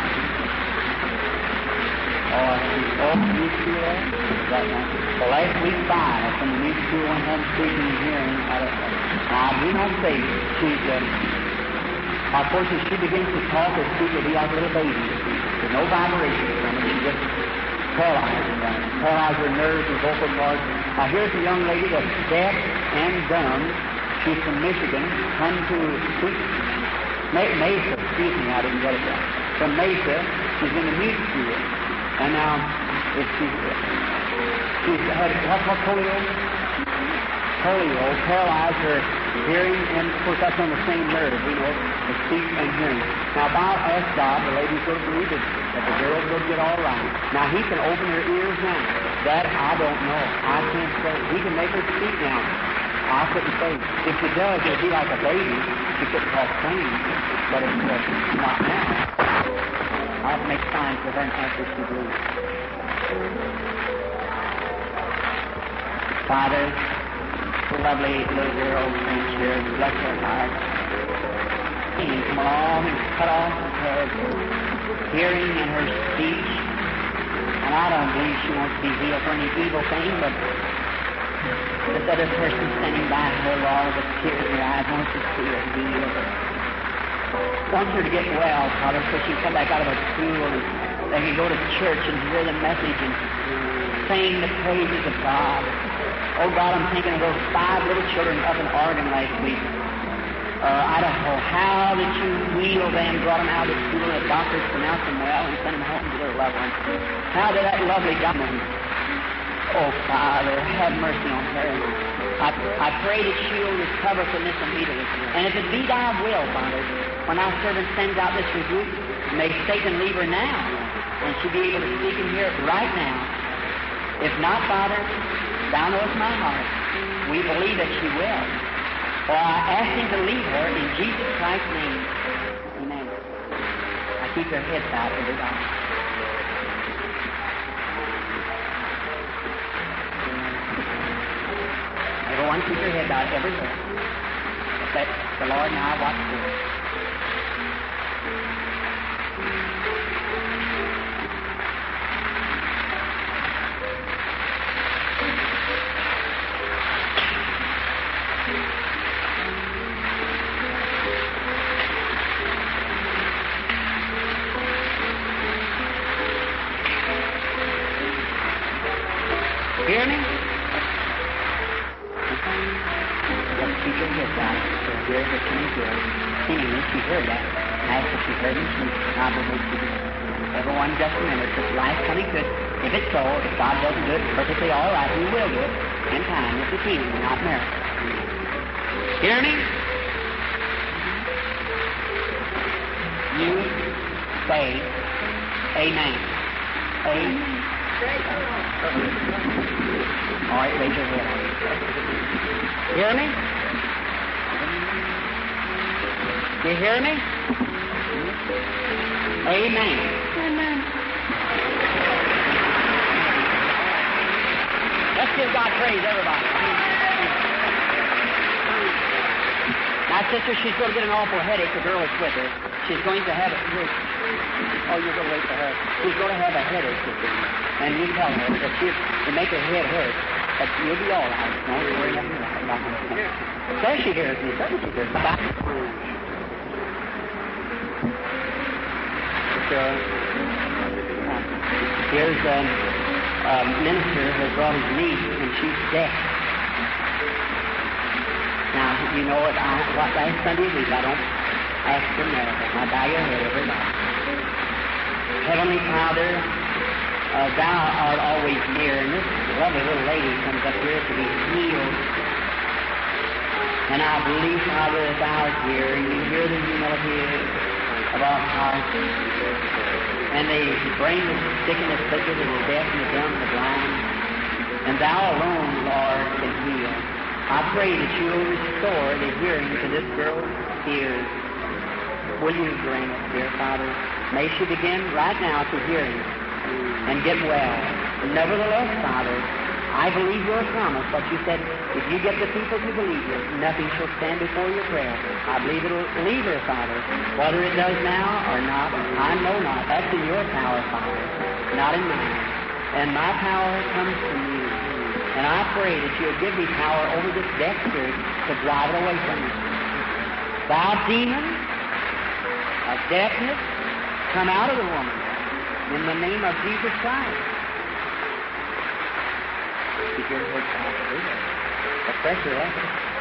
Oh, I see. Oh, new school there? Is that right? The last week five, from the new school went home speaking and hearing. Now, I do not say she's, uh, of course, if she begins to talk or speak, it'll be like a little baby. There's no vibration from it. She just paralyzed and uh, paralyzed her nerves and vocal cords. Now, here's a young lady that's deaf Ann Dunham. She's from Michigan. Come to Ma- Mesa. Excuse me, I didn't get it right. From Mesa. She's in the mute school. And now, if she's, she's had, what's called polio? Polio paralyzed her hearing, and of course that's on the same nerve, you know, the speech and hearing. Now, if I ask God, the lady's going to believe that, that the girl's going to get all right. Now, He can open her ears now. That I don't know. I can't say. He can make her speak now. I couldn't say. If He does, it'll be like a baby. She couldn't talk plain, but it's uh, not now. I'll make signs for her and ask her to believe. Father, the lovely little girl French here, bless her heart. She can come along and cut off her hearing and her speech. And I don't believe she wants to be healed for any evil thing, but this other person standing by her, Lord, with tears in her eyes, wants to see her healed. Wants her to get well, Father, so she can come back out of her school and they can go to church and hear the message and sing the praises of God. Oh, God, I'm thinking of those five little children up in Oregon last week. Uh, Idaho. How did you heal them, brought them out of the school, and the doctors pronounced them well and sent them home to their loved ones? How did that lovely doctor? Oh, Father, have mercy on her. I, I pray that she'll recover from this immediately. And if it be thy will, Father, when our servant sends out this rebuke, may Satan leave her now, and she'll be able to speak and hear it right now. If not, Father, thou knowest my heart. We believe that she will. For I ask Him to leave her in Jesus Christ's name. Amen. I keep her head bowed, everybody. Everyone keep your head bowed everywhere. Let the Lord and I watch this. Hear me? Let's keep your head down. So hear that she hear. Seemingly she heard that. I asked if she heard me. She probably she did. Everyone just remember, this life coming good. If it's so, if God doesn't do it perfectly all right, He will do it in time. It's a healing, not miracle. Hear me? You say amen. Amen. All right, raise your head. Hear me? You hear me? Amen. Amen. Let's give God praise, everybody. Now, sister, she's going to get an awful headache. The girl is with her. She's going to have a... Oh, you're going to wait for her. She's going to have a headache, sister. And you tell her that she to make her head hurt, but you'll be all right. Don't worry nothing about it. Says she hears me. Doesn't she hear me? So, here's a, a minister who has brought his niece, and she's deaf. Now, you know what, I, what last Sunday week, I don't ask for miracles. I bow your head every night. Heavenly Father, uh, Thou art always near, and this lovely little lady comes up here to be healed. And I believe, Father, that Thou art here, and you hear the humility of our hearts. And they bring the sick and the sick, and the deaf and the dumb and the blind. And Thou alone, Lord, can heal. I pray that You will restore the hearing to this girl's ears. Will You grant it, dear Father? May she begin right now to hear You and get well. Nevertheless, Father, I believe Your promise, but You said, if You get the people to believe You, nothing shall stand before Your prayer. I believe it'll leave her, Father. Whether it does now or not, I know not. That's in Your power, Father, not in mine. And my power comes from You. And I pray that You'll give me power over this deaf spirit to drive it away from me. Thou demon of deafness, come out of the woman in the name of Jesus Christ. Keep your head down. The pressure left.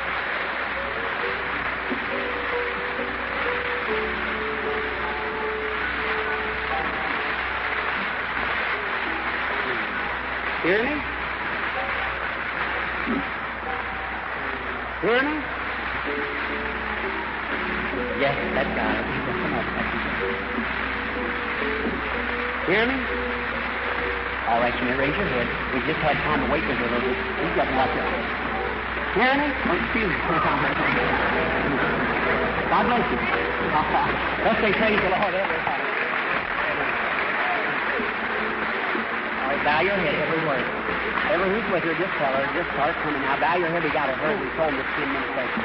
Hear me? Hear me? Yes, that's God. Come on. Hear me? All right, you may raise your head. We just had time to wait for you a little bit. You've got to watch your head. Hear me? Oh, excuse me. God bless you. Let's say praise the Lord every time. All right, bow your head every word. Ever who's with her, just tell her, just start coming now. Bow your head, we got to hurry. We told them this ten minutes later.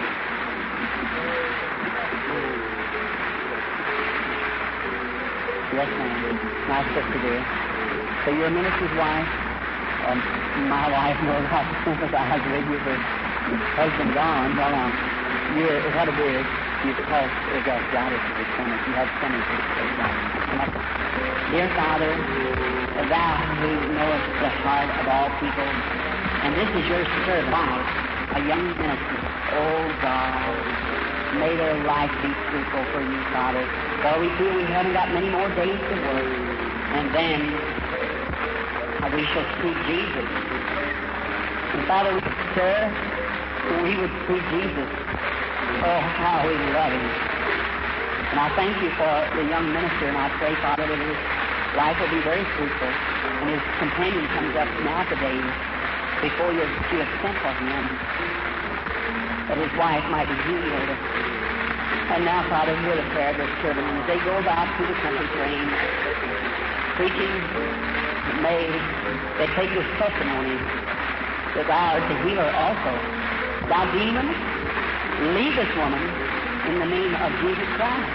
Yes, ma'am. My sister dear. So you're a minister's wife? Um, my wife knows how to sympathize with you for husband gone. Well, um, you're, what a big, you because it got God is the stomach. You have stomach to the Dear Father, thou who knowest the heart of all people, and this is your servant, a young minister. Oh God, may their life be fruitful for you, Father. For we feel we haven't got many more days to work, and then we shall see Jesus. And Father, we sir, we would see Jesus. Oh, how we love him. And I thank you for the young minister, and I pray, Father, that his life will be very fruitful, and his companion comes up nowadays before you, you have sent for him, that his wife might be healed. And now, Father, hear the prayer of this servant, and as they go about through the country train, preaching, may they take this testimony that thou art the healer also. Thou demon, leave this woman in the name of Jesus Christ.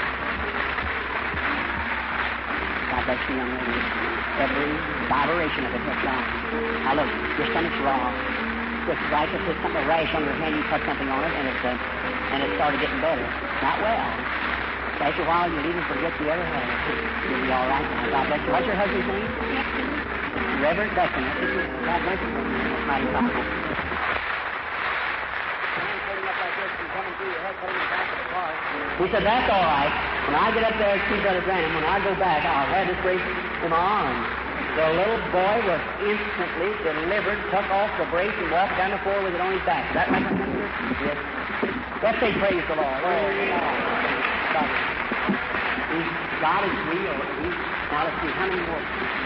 God bless you, young lady. Every vibration of it has gone. Now look, your stomach's raw. It's right to put something, a rash on your hand, you put something on it, and it's, uh, and it started getting better. Not well. After a while, you'll even forget you ever had it. You'll be all right now. God bless you. What's your husband's name? Reverend Dustin. God bless you. That's mighty powerful. He said, that's all right. When I get up there and see Brother Branham, when I go back, I'll have this brace in my arms. The little boy was instantly delivered, took off the brace, and walked down the floor with it on his back. Is that right? Yes. Let's say praise the Lord. Oh, God. God is real. Now let's see, how many more?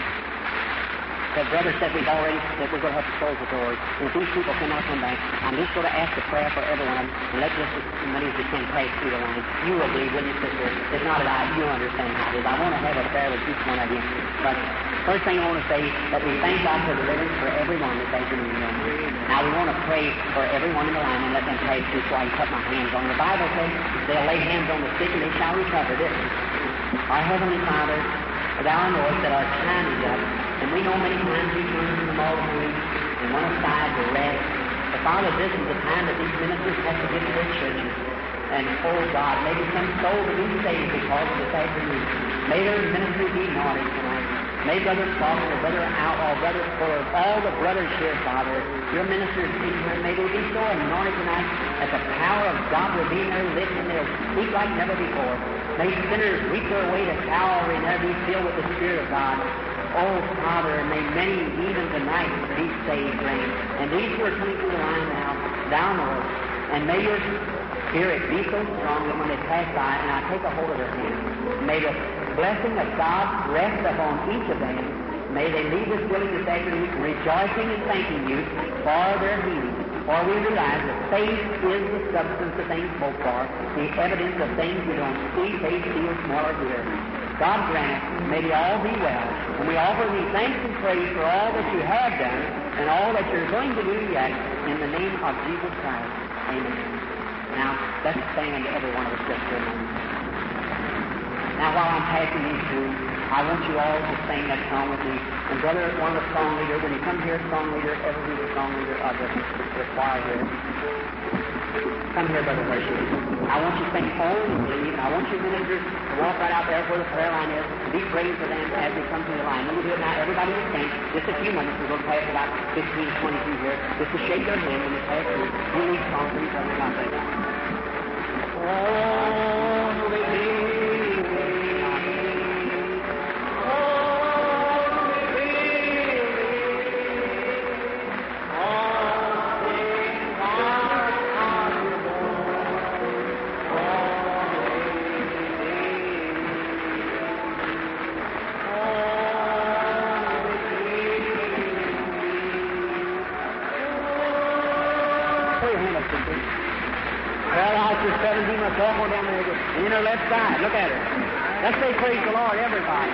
The brother said we've already said we're going to have to close the doors. And if these people cannot come back, I'm just going to ask a prayer for every one of them, and let just as many as you can pass through the line. You will believe, wouldn't you, sister? It's not that I, you understand how it is. I want to have a prayer with each one of you. But first thing I want to say that we thank God for deliverance for everyone this afternoon. Now we want to pray for everyone in the line and let them pray too before I put my hands on them. The Bible says they'll lay hands on the sick and they shall recover. This our Heavenly Father, thou knowest that our time is up, and we know many times we turn from the multitude and one aside to rest. But Father, this is the time that these ministers have to get to their churches. And, oh God, maybe some soul will be saved because of this afternoon. May their ministry be anointed tonight. May Brother Foster, Brother Outlaw, Brother Fuller, all the brothers here, Father, your ministers in here, may they be so anointed tonight that the power of God will be in their lips and they'll speak like never before. May sinners reach their way to Calvary and they'll be filled with the Spirit of God. Oh, Father, may many even tonight be saved, Lord. And these who are coming through the line now, thou knowest, and may your Spirit be so strong that when they pass by, and I take a hold of their hand, may the blessing of God rest upon each of them. May they leave this building this afternoon rejoicing and thanking you for their healing. For we realize that faith is the substance of things hoped for, the evidence of things we don't see, taste, feel, smell, or hear. God grant it, may they all be well. And we offer thee thanks and praise for all that you have done and all that you're going to do yet in the name of Jesus Christ. Amen. Now, let's stand every one of us just for a moment. Now, while I'm passing these through, I want you all to sing that song with me. And brother, one of the song leaders, when you come here, song leader, ever who's a song leader of the, the choir here. Come here, Brother Hershey. I want you to sing Home and Believe, and I want your ministers to walk right out there where the prayer line is, and be praying for them as they come to the line. Let me do it now. Everybody will sing. Just a few minutes. We're going to pass about fifteen, twenty through here. Just to shake their hand when they pass through. You need songs for each other. God bless you. Oh, believe. seventeen, a sophomore down there, in her left side. Look at her. Let's say praise the Lord, everybody.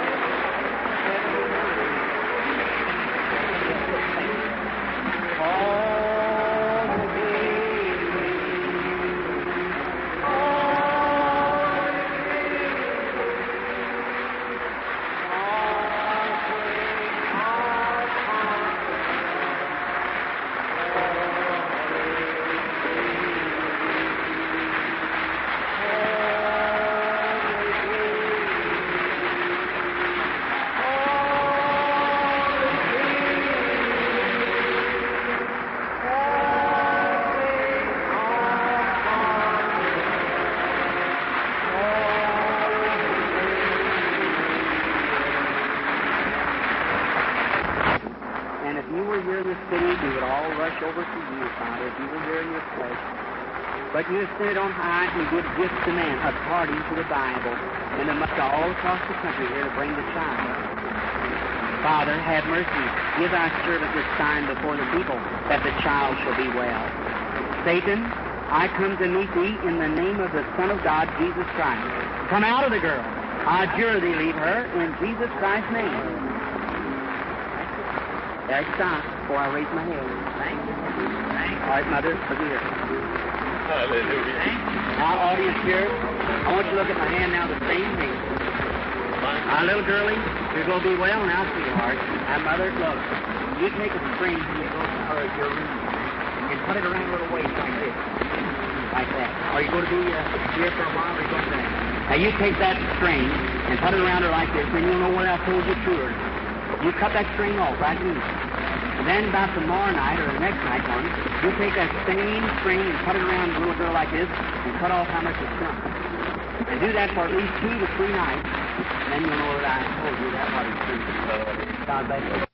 But you sit on high and give gifts to man according to the Bible, and it must go all across the country here to bring the child. Father, have mercy. Give thy servant this sign before the people, that the child shall be well. Satan, I come to meet thee in the name of the Son of God, Jesus Christ. Come out of the girl. I adjure thee, leave her, in Jesus Christ's name. There, stop, before I raise my head. Thank you. Thank you. All right, Mother, look here. Hallelujah. Now, audience here, I want you to look at my hand now, the same thing. My little girlie, you're going to be well now, sweetheart. Now, Mother, look, you take a string and you go to her at your room and put it around a little waist like this, like that. Are you going to be uh, here for a while or are you going to stay? Now, you take that string and put it around her like this, and you'll know what I told you to her. You cut that string off right here. And then about tomorrow night or the next night one, you take that same string and cut it around a little girl like this and cut off how much it's done. And do that for at least two to three nights, and then you'll know that I told you that what it's true. God bless you.